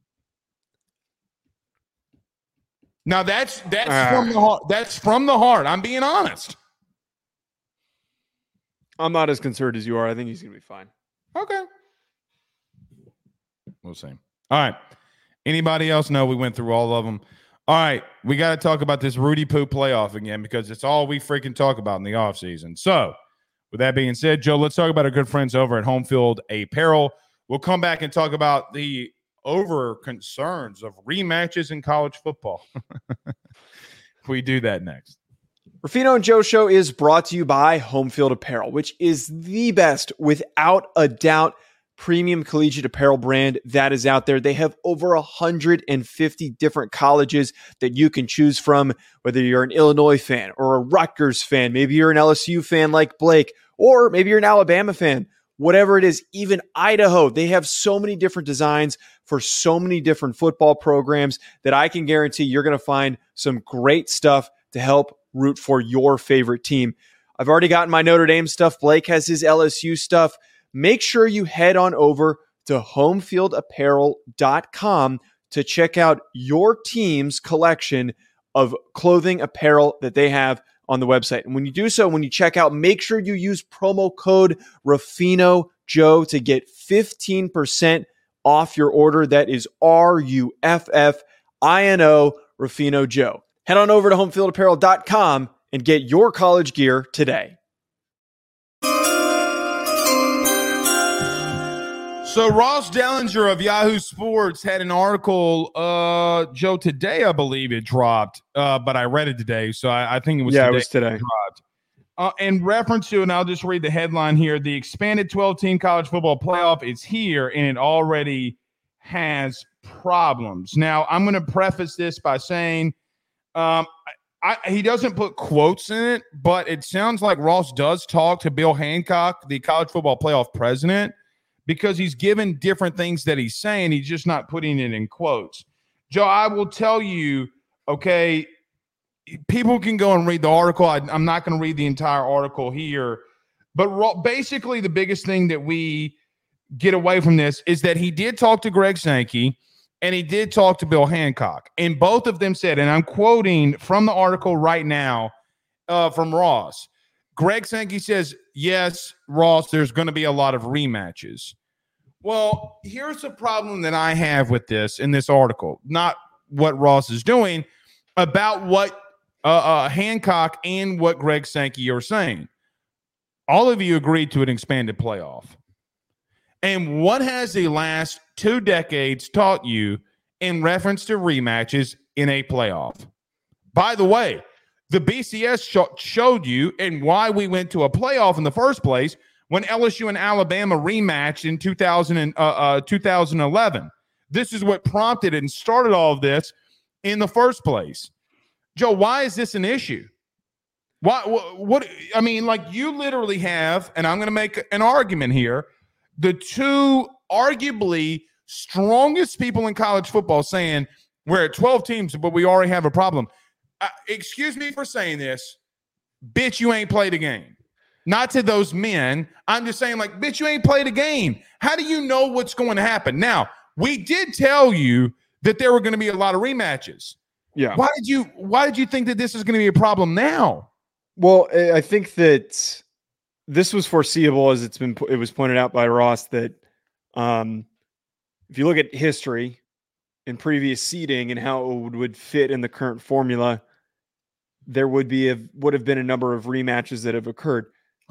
Now that's that's uh, from the heart. That's from the heart. I'm being honest. I'm not as concerned as you are. I think he's gonna be fine. Okay. We'll see. All right. Anybody else know we went through all of them? All right. We got to talk about this Rudy Poo playoff again because it's all we freaking talk about in the offseason. So, with that being said, Joe, let's talk about our good friends over at Home Field Apparel. We'll come back and talk about the over concerns of rematches in college football. We do that next. Ruffino and Joe Show is brought to you by Home Field Apparel, which is the best, without a doubt, premium collegiate apparel brand that is out there. They have over one hundred fifty different colleges that you can choose from, whether you're an Illinois fan or a Rutgers fan, maybe you're an L S U fan like Blake, or maybe you're an Alabama fan, whatever it is, even Idaho. They have so many different designs for so many different football programs that I can guarantee you're going to find some great stuff to help root for your favorite team. I've already gotten my Notre Dame stuff. Blake has his L S U stuff. Make sure you head on over to home field apparel dot com to check out your team's collection of clothing apparel that they have on the website. And when you do so, when you check out, make sure you use promo code Ruffino Joe to get fifteen percent off your order. That is R U F F I N O, Ruffino Joe. Head on over to home field apparel dot com and get your college gear today. So Ross Dellinger of Yahoo Sports had an article, uh, Joe, today, I believe it dropped, uh, but I read it today, so I, I think it was yeah, today. it was today. It dropped. Uh, in reference to, and I'll just read the headline here, the expanded twelve-team college football playoff is here, and it already has problems. Now, I'm going to preface this by saying um, I, I, he doesn't put quotes in it, but it sounds like Ross does talk to Bill Hancock, the college football playoff president, because he's given different things that he's saying. He's just not putting it in quotes. Joe, I will tell you, okay, people can go and read the article. I, I'm not going to read the entire article here. But ro- basically the biggest thing that we get away from this is that he did talk to Greg Sankey and he did talk to Bill Hancock. And both of them said, and I'm quoting from the article right now uh, from Ross, Greg Sankey says, yes, Ross, there's going to be a lot of rematches. Well, here's the problem that I have with this in this article, not what Ross is doing, about what uh, uh, Hancock and what Greg Sankey are saying. All of you agreed to an expanded playoff. And what has the last two decades taught you in reference to rematches in a playoff? By the way, the B C S sh- showed you and why we went to a playoff in the first place when L S U and Alabama rematched in two thousand and, uh, uh, two thousand eleven. This is what prompted and started all of this in the first place. Joe, why is this an issue? Why, what, what I mean, like you literally have, and I'm going to make an argument here, the two arguably strongest people in college football saying we're at twelve teams, but we already have a problem. Uh, excuse me for saying this. Bitch, you ain't played a game. Not to those men. I'm just saying, like, bitch, you ain't played a game. How do you know what's going to happen? Now, we did tell you that there were going to be a lot of rematches. Yeah. Why did you why did you think that this is going to be a problem now? Well, I think that this was foreseeable, as it's been it was pointed out by Ross, that um, if you look at history and previous seeding and how it would, would fit in the current formula, there would be a would have been a number of rematches that have occurred.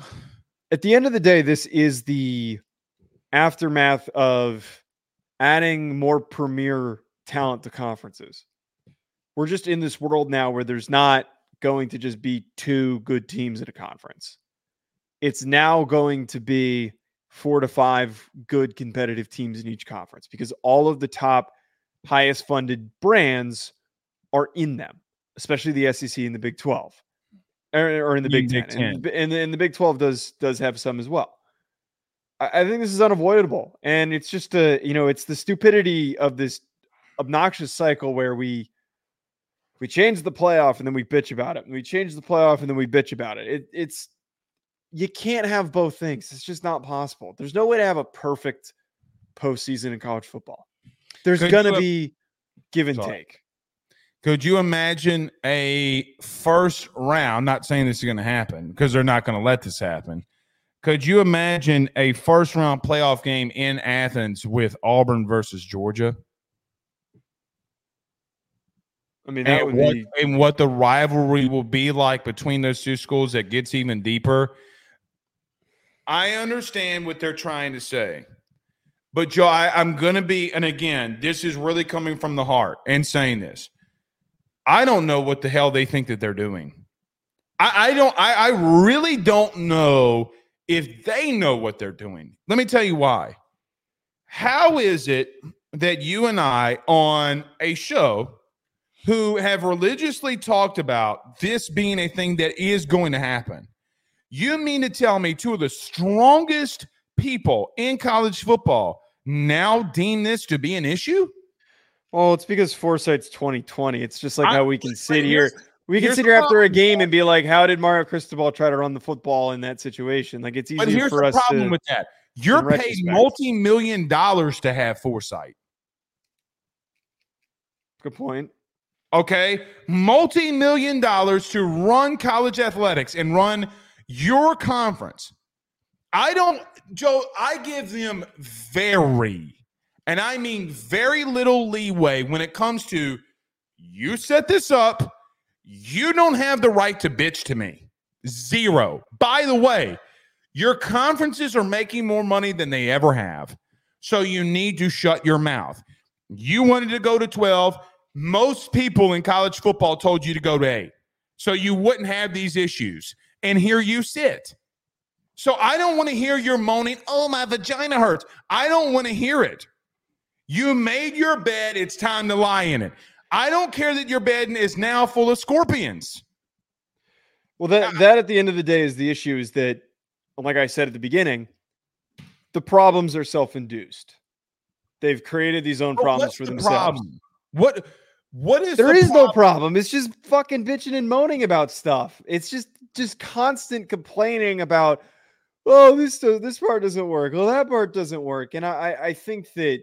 At the end of the day, this is the aftermath of adding more premier talent to conferences. We're just in this world now where there's not going to just be two good teams in a conference. It's now going to be four to five good competitive teams in each conference because all of the top highest funded brands are in them, especially the S E C and the Big twelve or, or in the Big, Big Ten. ten. And, and, the, and the Big twelve does, does have some as well. I, I think this is unavoidable. And it's just a, you know, it's the stupidity of this obnoxious cycle where we, we change the playoff and then we bitch about it. And we change the playoff and then we bitch about it. it. It's, you can't have both things. It's just not possible. There's no way to have a perfect postseason in college football. There's going to be give and sorry. take. Could you imagine a first round, not saying this is going to happen because they're not going to let this happen. Could you imagine a first round playoff game in Athens with Auburn versus Georgia? I mean, that and, would what, be... and what the rivalry will be like between those two schools that gets even deeper. I understand what they're trying to say. But, Joe, I, I'm going to be – and, again, this is really coming from the heart and saying this. I don't know what the hell they think that they're doing. I, I don't – I really don't know if they know what they're doing. Let me tell you why. How is it that you and I on a show – who have religiously talked about this being a thing that is going to happen. You mean to tell me two of the strongest people in college football now deem this to be an issue? Well, it's because Foresight's twenty twenty. It's just like I, how we can sit here. We can sit here problem. after a game and be like, how did Mario Cristobal try to run the football in that situation? Like, it's easier but here's for the us problem to, with that. You're paid multi-million dollars to have Foresight. Good point. Okay, multi-million dollars to run college athletics and run your conference. I don't, Joe, I give them very, and I mean very little leeway when it comes to you set this up, you don't have the right to bitch to me. Zero. By the way, your conferences are making more money than they ever have, so you need to shut your mouth. You wanted to go to twelve. Most people in college football told you to go to eight, so you wouldn't have these issues. And here you sit. So I don't want to hear your moaning, oh, my vagina hurts. I don't want to hear it. You made your bed. It's time to lie in it. I don't care that your bed is now full of scorpions. Well, that, that at the end of the day is the issue is that, like I said at the beginning, the problems are self-induced. They've created these own problems for the themselves. Problem? What? What is there the is problem? no problem. It's just fucking bitching and moaning about stuff. It's just just constant complaining about, oh, this this part doesn't work. Well, that part doesn't work. And I I think that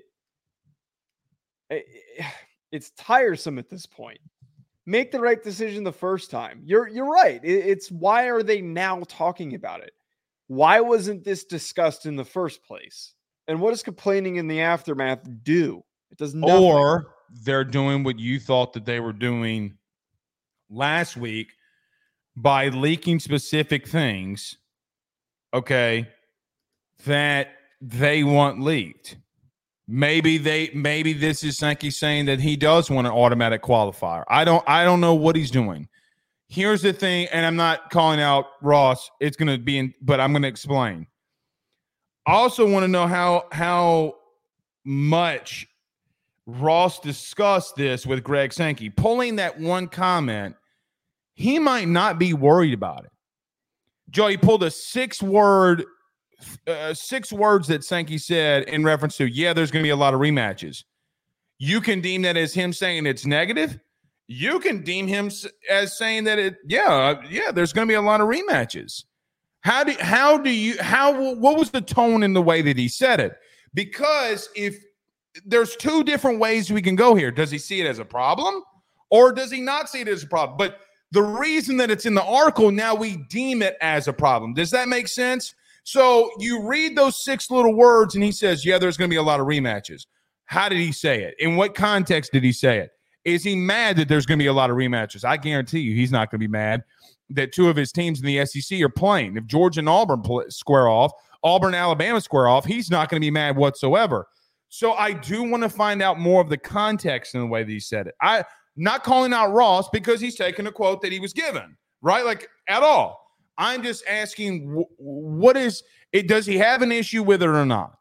it's tiresome at this point. Make the right decision the first time. You're you're right. It's why are they now talking about it? Why wasn't this discussed in the first place? And what does complaining in the aftermath do? It does nothing. Or they're doing what you thought that they were doing last week by leaking specific things, okay, that they want leaked. Maybe they maybe this is Sankey saying that he does want an automatic qualifier. I don't I don't know what he's doing. Here's the thing, and I'm not calling out Ross. It's going to be in, but I'm going to explain. I also want to know how how much Ross discussed this with Greg Sankey. Pulling that one comment, he might not be worried about it. Joe, he pulled a six-word Uh, six words that Sankey said in reference to, yeah, there's going to be a lot of rematches. You can deem that as him saying it's negative. You can deem him as saying that it, yeah, yeah, there's going to be a lot of rematches. How do how do you how what was the tone in the way that he said it? Because if there's two different ways we can go here. Does he see it as a problem, or does he not see it as a problem? But the reason that it's in the article, now we deem it as a problem. Does that make sense? So you read those six little words and he says, yeah, there's going to be a lot of rematches. How did he say it? In what context did he say it? Is he mad that there's going to be a lot of rematches? I guarantee you he's not going to be mad that two of his teams in the S E C are playing. If Georgia and Auburn play, square off, Auburn and Alabama square off, he's not going to be mad whatsoever. So I do want to find out more of the context in the way that he said it. I'm not calling out Ross because he's taking a quote that he was given, right? Like at all. I'm just asking, what is it? Does he have an issue with it or not?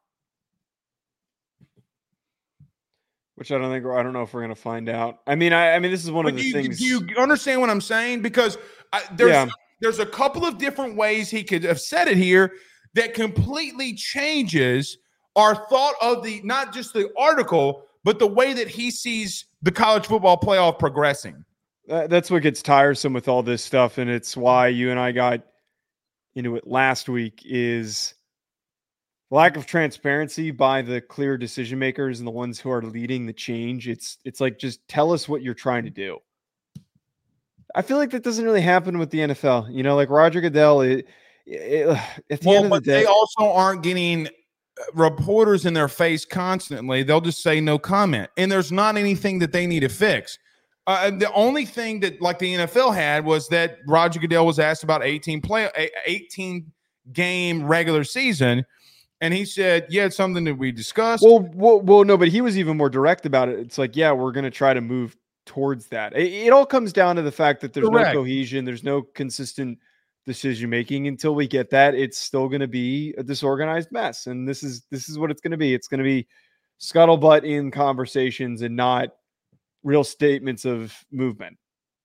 Which I don't think, I don't know if we're going to find out. I mean, I, I mean, this is one but of the do you, things. Do you understand what I'm saying? Because I, there's, yeah. there's a couple of different ways he could have said it here that completely changes our thought of the, not just the article, but the way that he sees the college football playoff progressing. Uh, that's what gets tiresome with all this stuff, and it's why you and I got into it last week, is lack of transparency by the clear decision makers and the ones who are leading the change. It's it's like, just tell us what you're trying to do. I feel like that doesn't really happen with the N F L. You know, like Roger Goodell, it, it, at the well, end of the but day, they also aren't getting reporters in their face constantly. They'll just say no comment, and there's not anything that they need to fix. Uh, the only thing that, like the N F L had, was that Roger Goodell was asked about eighteen play, eighteen game regular season, and he said, "Yeah, it's something that we discussed." Well, well, well, no, but he was even more direct about it. It's like, yeah, we're going to try to move towards that. It, it all comes down to the fact that there's Correct. no cohesion, there's no consistent decision making. Until we get that, it's still going to be a disorganized mess, and this is this is what it's going to be. It's going to be scuttlebutt in conversations and not real statements of movement.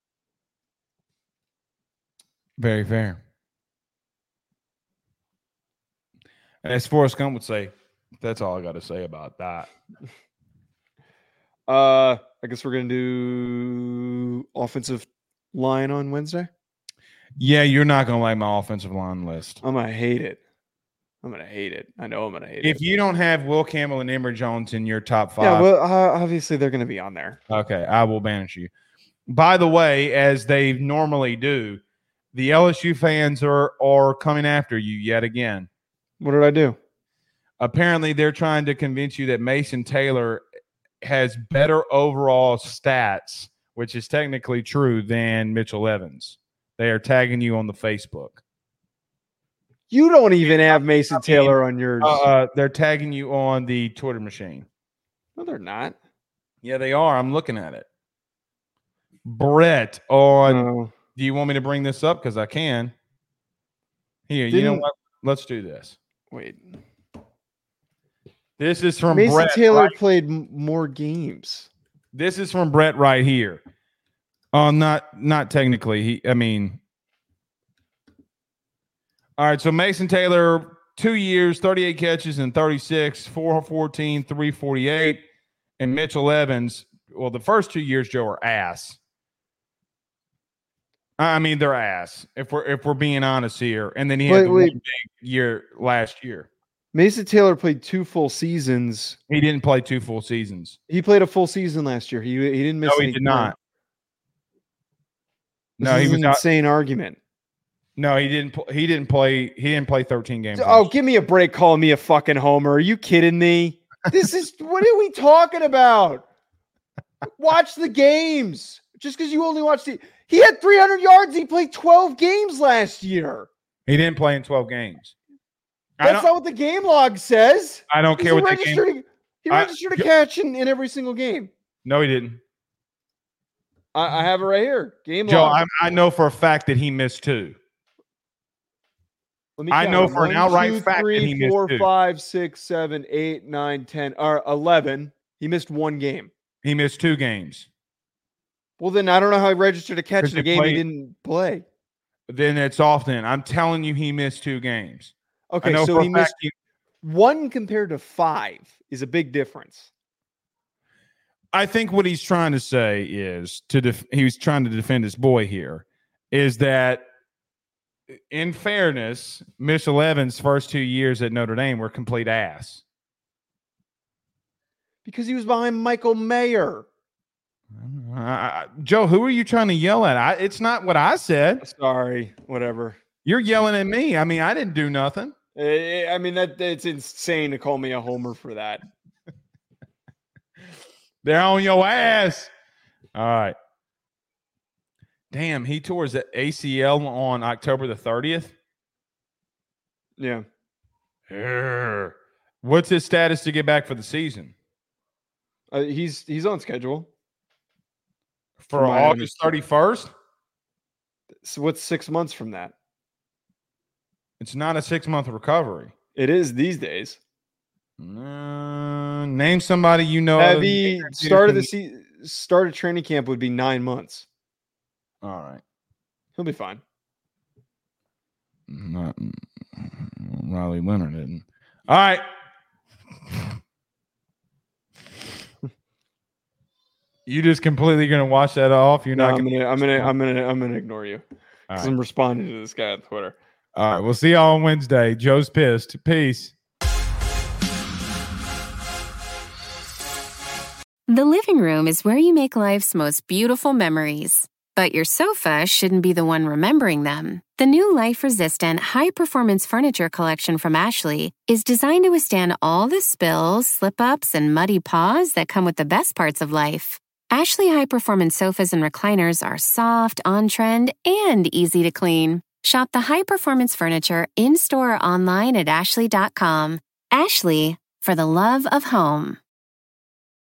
Very fair. And as Forrest Gump would say, that's all I got to say about that. Uh, I guess we're going to do offensive line on Wednesday. Yeah, you're not going to like my offensive line list. I'm going to hate it. I'm going to hate it. I know I'm going to hate if it. If you don't have Will Campbell and Emory Jones in your top five. Yeah, well, uh, obviously they're going to be on there. Okay, I will banish you. By the way, as they normally do, the L S U fans are, are coming after you yet again. What did I do? Apparently, they're trying to convince you that Mason Taylor has better overall stats, which is technically true, than Mitchell Evans. They are tagging you on the Facebook. You don't even have Mason Taylor on yours. Uh, they're tagging you on the Twitter machine. No, they're not. Yeah, they are. I'm looking at it. Brett on. Oh. Do you want me to bring this up? Because I can. Here, Didn't, you know what? Let's do this. Wait. This is from Mason Brett. Taylor right? played m- more games. This is from Brett right here. Oh, not not technically. He, I mean. All right, so Mason Taylor, two years, thirty-eight catches and thirty-six, four fourteen, three forty-eight. And Mitchell Evans, well, the first two years, Joe, are ass. I mean, they're ass, if we're if we're being honest here. And then he had wait, the wait. one big year last year. Mason Taylor played two full seasons. He didn't play two full seasons. He played a full season last year. He he didn't miss. No, he did not. This no, is he was an not. Insane argument. No, he didn't. He didn't play. He didn't play thirteen games. Oh, give me a break! Calling me a fucking homer? Are you kidding me? This is what are we talking about? Watch the games. Just because you only watched the, he had three hundred yards. He played twelve games last year. He didn't play in twelve games. That's not what the game log says. I don't care He's what the game. He registered I, a catch in, in every single game. No, he didn't. I, I have it right here. Game Joe, log. I, I know for a fact that he missed two. Let me I know for One, an outright two, fact three, that he missed four, two. five, six, seven, eight, nine, ten, or eleven. He missed one game. He missed two games. Well, then I don't know how he registered a catch in a game played, he didn't play. Then it's off. Then I'm telling you, he missed two games. Okay, so he missed he, one compared to five is a big difference. I think what he's trying to say is to def- he's trying to defend his boy here is that, in fairness, Mitchell Evans' first two years at Notre Dame were complete ass. Because he was behind Michael Mayer. Uh, Joe, who are you trying to yell at? I, it's not what I said. Sorry, whatever. You're yelling at me. I mean, I didn't do nothing. I mean, that it's insane to call me a homer for that. They're on your ass. All right. Damn, he tore his A C L on October the thirtieth. Yeah. Urgh. What's his status to get back for the season? Uh, he's he's on schedule for August thirty-first. So what's six months from that? It's not a six-month recovery. It is these days. Uh, name somebody you know. Uh, the start of the se- start of training camp would be nine months. All right, he'll be fine. Not Riley Leonard didn't. All right. You just completely gonna wash that off? You're no, not. I'm gonna, gonna, I'm gonna, I'm gonna, I'm gonna ignore you. Right. I'm responding to this guy on Twitter. All right, we'll see y'all on Wednesday. Joe's pissed. Peace. The living room is where you make life's most beautiful memories. But your sofa shouldn't be the one remembering them. The new life-resistant, high-performance furniture collection from Ashley is designed to withstand all the spills, slip-ups, and muddy paws that come with the best parts of life. Ashley high-performance sofas and recliners are soft, on-trend, and easy to clean. Shop the high-performance furniture in-store or online at ashley dot com. Ashley, for the love of home.